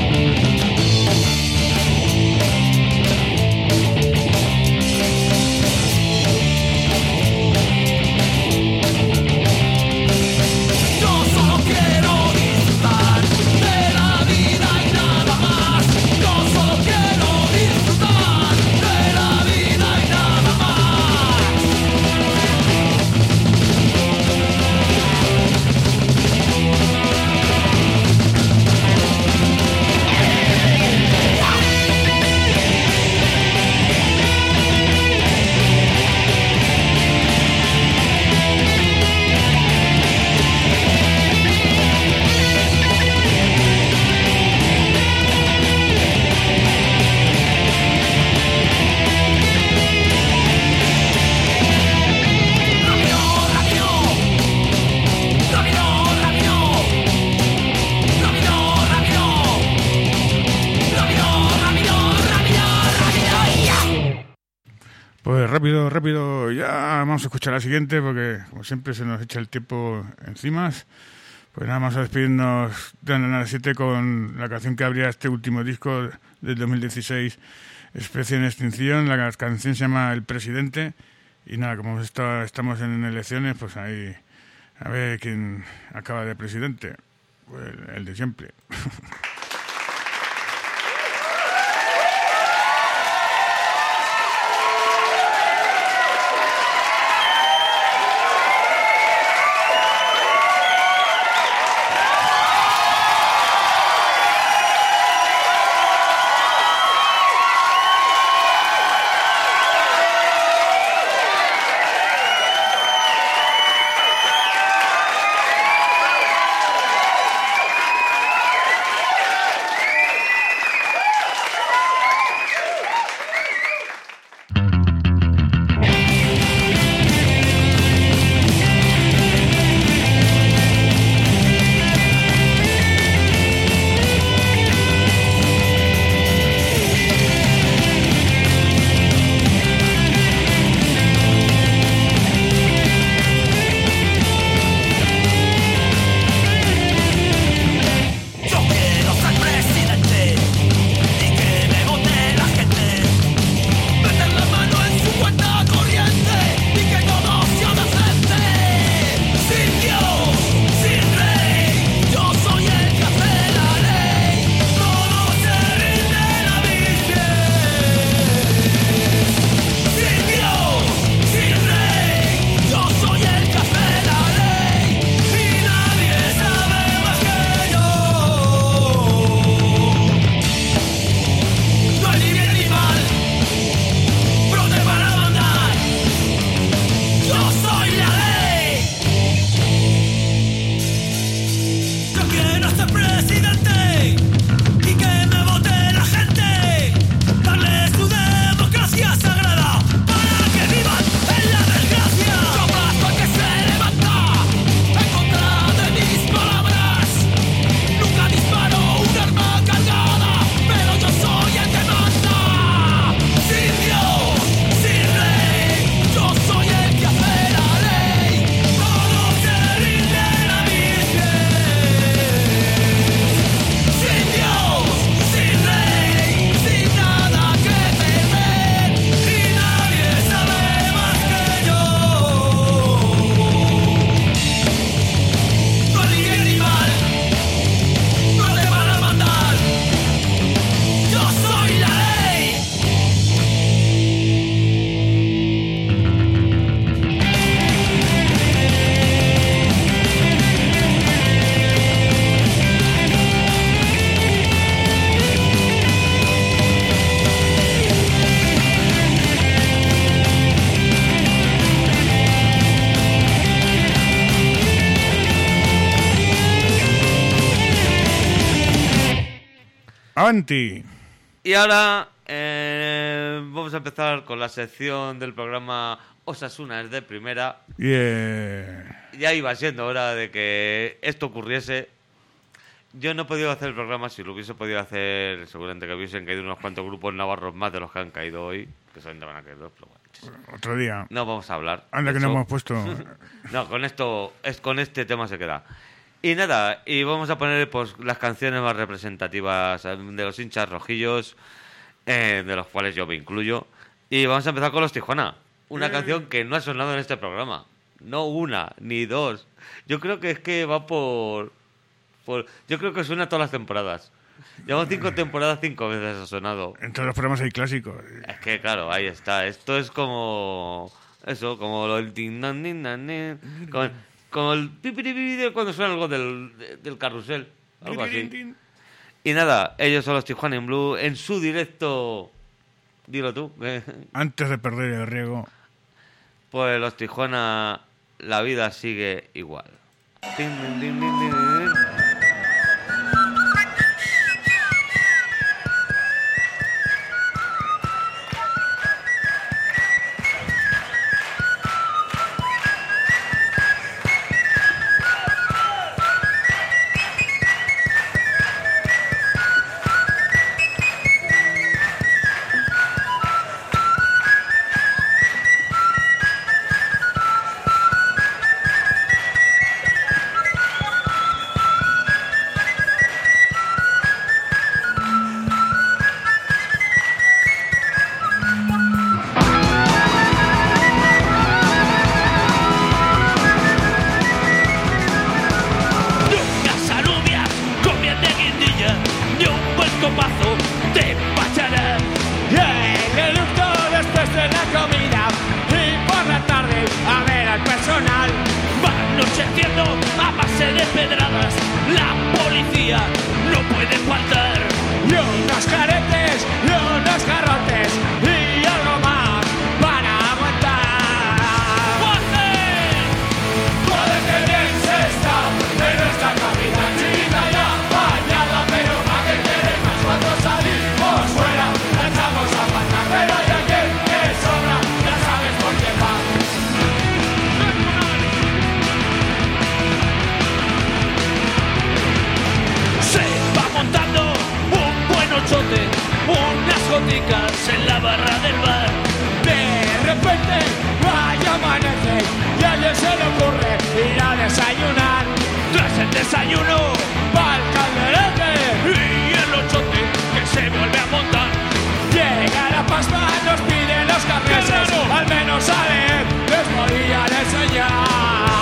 Yo solo quiero disfrutar de la vida y nada más. Yo solo quiero disfrutar de la vida y nada más. Rápido, rápido. Rápido, rápido. Rápido, rápido. Rápido, rápido, rápido, rápido, ya. Pues rápido, rápido, ya vamos a escuchar la siguiente porque como siempre se nos echa el tiempo encima. Pues nada, vamos a despedirnos de Andanar a siete con la canción que abría este último disco del dos mil dieciséis, Especie en Extinción. La canción se llama El Presidente. Y nada, como está, estamos en elecciones, pues ahí a ver quién acaba de presidente. Pues el de siempre. ¡Avanti! Y ahora eh, vamos a empezar con la sección del programa Osasuna es de primera. Yeah. Ya iba siendo hora de que esto ocurriese. Yo no he podido hacer el programa. Si lo hubiese podido hacer, seguramente que hubiesen caído unos cuantos grupos navarros más de los que han caído hoy, que solamente van a caer dos, pero bueno. Otro día. No vamos a hablar. Anda que Eso- no hemos puesto. No, con esto, es con este tema se queda. Y nada, y vamos a poner pues las canciones más representativas de los hinchas rojillos, eh, de los cuales yo me incluyo. Y vamos a empezar con los Tijuana. Una canción que no ha sonado en este programa. No una, ni dos. Yo creo que es que va por... por yo creo que suena todas las temporadas. Llevamos cinco temporadas, cinco veces ha sonado. En todos los programas hay clásicos. Es que, claro, ahí está. Esto es como... Eso, como lo del... tin, nan, nin, nan, nin, Como, como el... pipiripipi de cuando suena algo del, de- del carrusel. Algo así. Y nada, ellos son los Tijuana in Blue en su directo... Dilo tú. Antes de perder el riego. Pues los Tijuana... La vida sigue igual. Tin, din, din, din, din, din. Ni unas alubias con miel de guindilla, ni un buen copazo de pacharán. En el luto después de la comida y por la tarde a ver al personal. Va anocheciendo a base de pedradas, la policía no puede faltar. Y unos caretes, y unos garrotes, y algo más para aguantar. ¡Fuerte! Joder, que bien se está en nuestra capital chiquita ya bañada, pero ¿para qué queréis más cuando salimos fuera? La echamos a faltar, pero hay alguien que sobra, ya sabes por qué va. Se va montando un buen ochote, unas goticas en la barra del bar. De repente, vaya amanece y a alguien se le ocurre ir a desayunar. Tras el desayuno, va el calderete y el ochote que se vuelve a montar. Llega la pasma, nos pide los carneses, al menos a ver, les podían enseñar.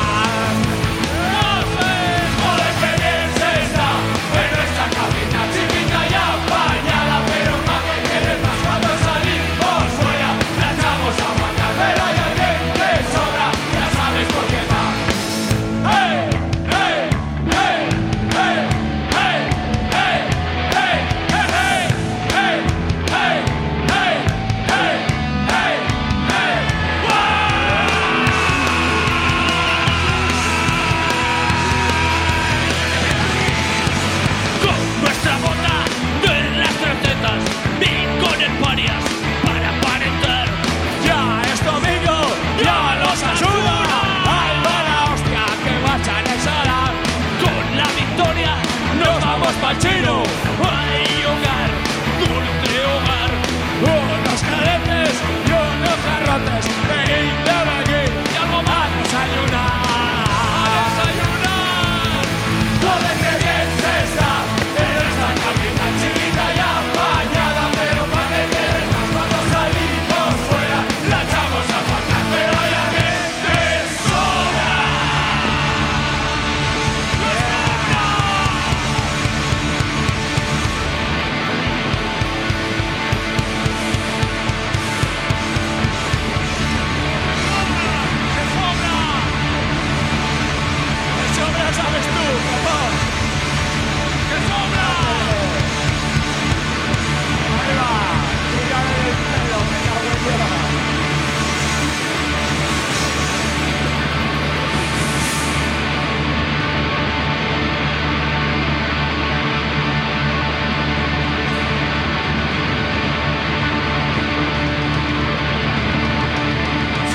Joder, que bien se está en nuestra capital chiquita ya bañada, pero ¿para qué quieres más cuando salimos fuera? La echamos a matar, pero hay alguien que sobra, ya sabes por qué va. ¡Hey! ¡Hey! ¡Hey! ¡Hey!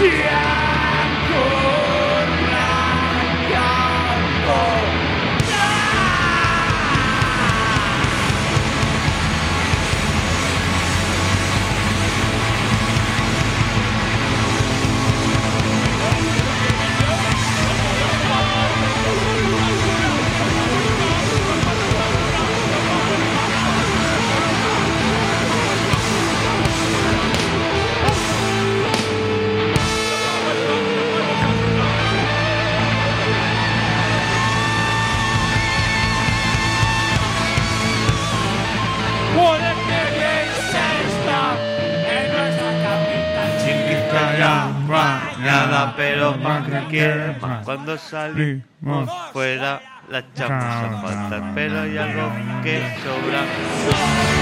Puede que piense estar en nuestra capital chiquita Ya mañana, mañana, pero pa' que que quiera. más. Cuando salimos fuera, la echamos a faltar, pero hay algo que sobra.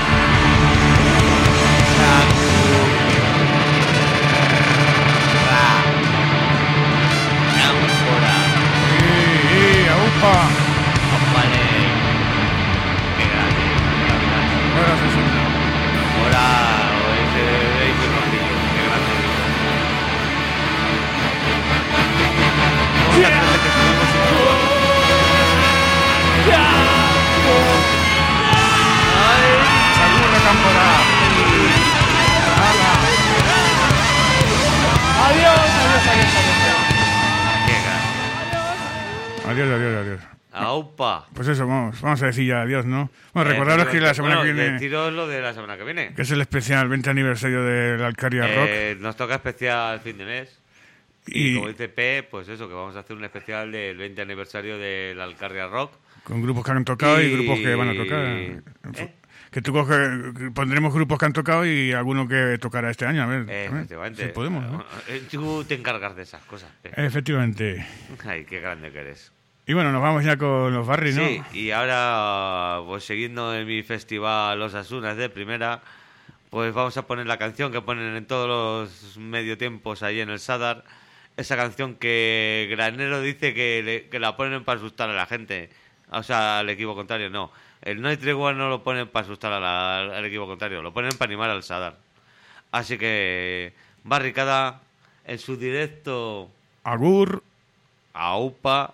¡Y, y, aupa! Vale. Qué grande. Ahora sí, sí. Ahora, ese ese Rocío, qué grande. Muchas veces que estuvimos sin ¡Salud, la temporada! Adiós, adiós, adiós, adiós. Qué grande. Adiós, adiós, adiós. Aupa. Pues eso, vamos, vamos a decir ya adiós, ¿no? Bueno, recordaros que la semana bueno, que viene, deciros lo de la semana que viene. que es el especial veinte aniversario del Alcaria Rock. Eh, nos toca especial fin de mes. Y, Y como dice P, pues eso, que vamos a hacer un especial del veinte aniversario del Alcarria Rock. con grupos que han tocado y, y- grupos que van a tocar. ¿Eh? Que, tú coges- que pondremos grupos que han tocado y alguno que tocará este año, a ver. Eh, a ver, efectivamente. si podemos, ¿no? Eh, Tú te encargas de esas cosas. P. Efectivamente. Ay, qué grande que eres. Y bueno, nos vamos ya con los Barry, ¿no? Sí, y ahora, pues siguiendo en mi festival Los Asunas de primera, pues vamos a poner la canción que ponen en todos los mediotiempos ahí en el Sadar. Esa canción que Granero dice que, le- que la ponen para asustar a la gente. O sea, al equipo contrario, no. El No hay tregua no lo ponen para asustar a la- al equipo contrario, lo ponen para animar al Sadar. Así que, Barricada, en su directo Agur. a UPA,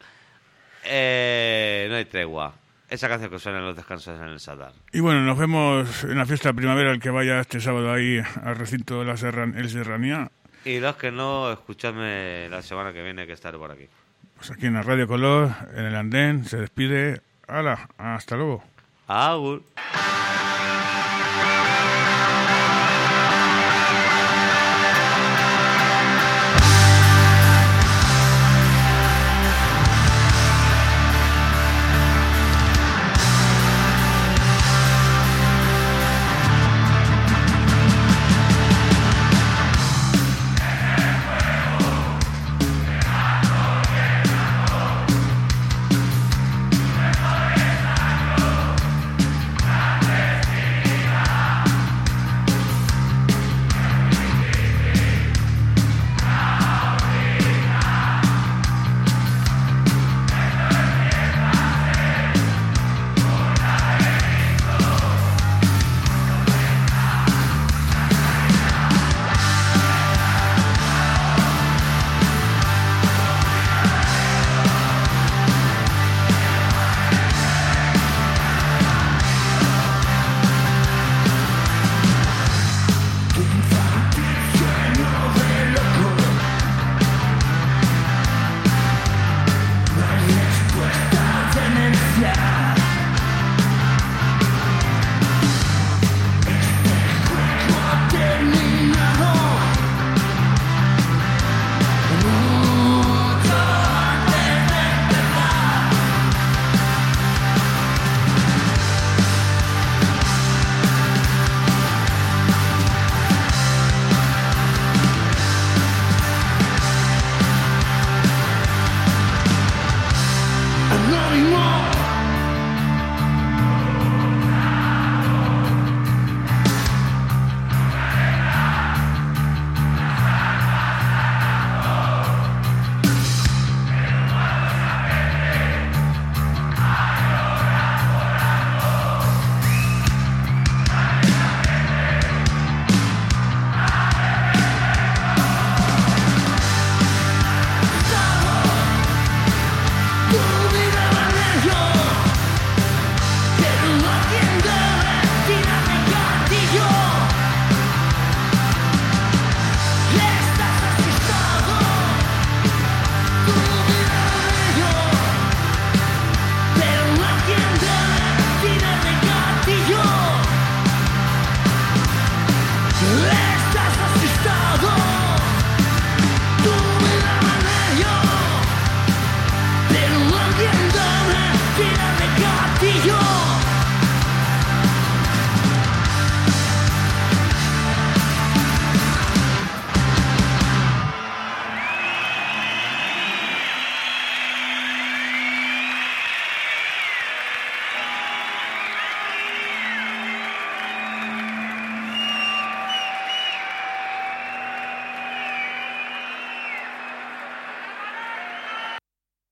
eh, No hay tregua. Esa canción que suena en los descansos en el Sadar. Y bueno, nos vemos en la fiesta de primavera, el que vaya este sábado ahí al recinto de la Serran, el Serranía. Y los que no, escuchadme la semana que viene que estaré por aquí. Pues aquí en la Radio Color, en el andén, se despide. ¡Hala! Hasta luego. Agur. Thank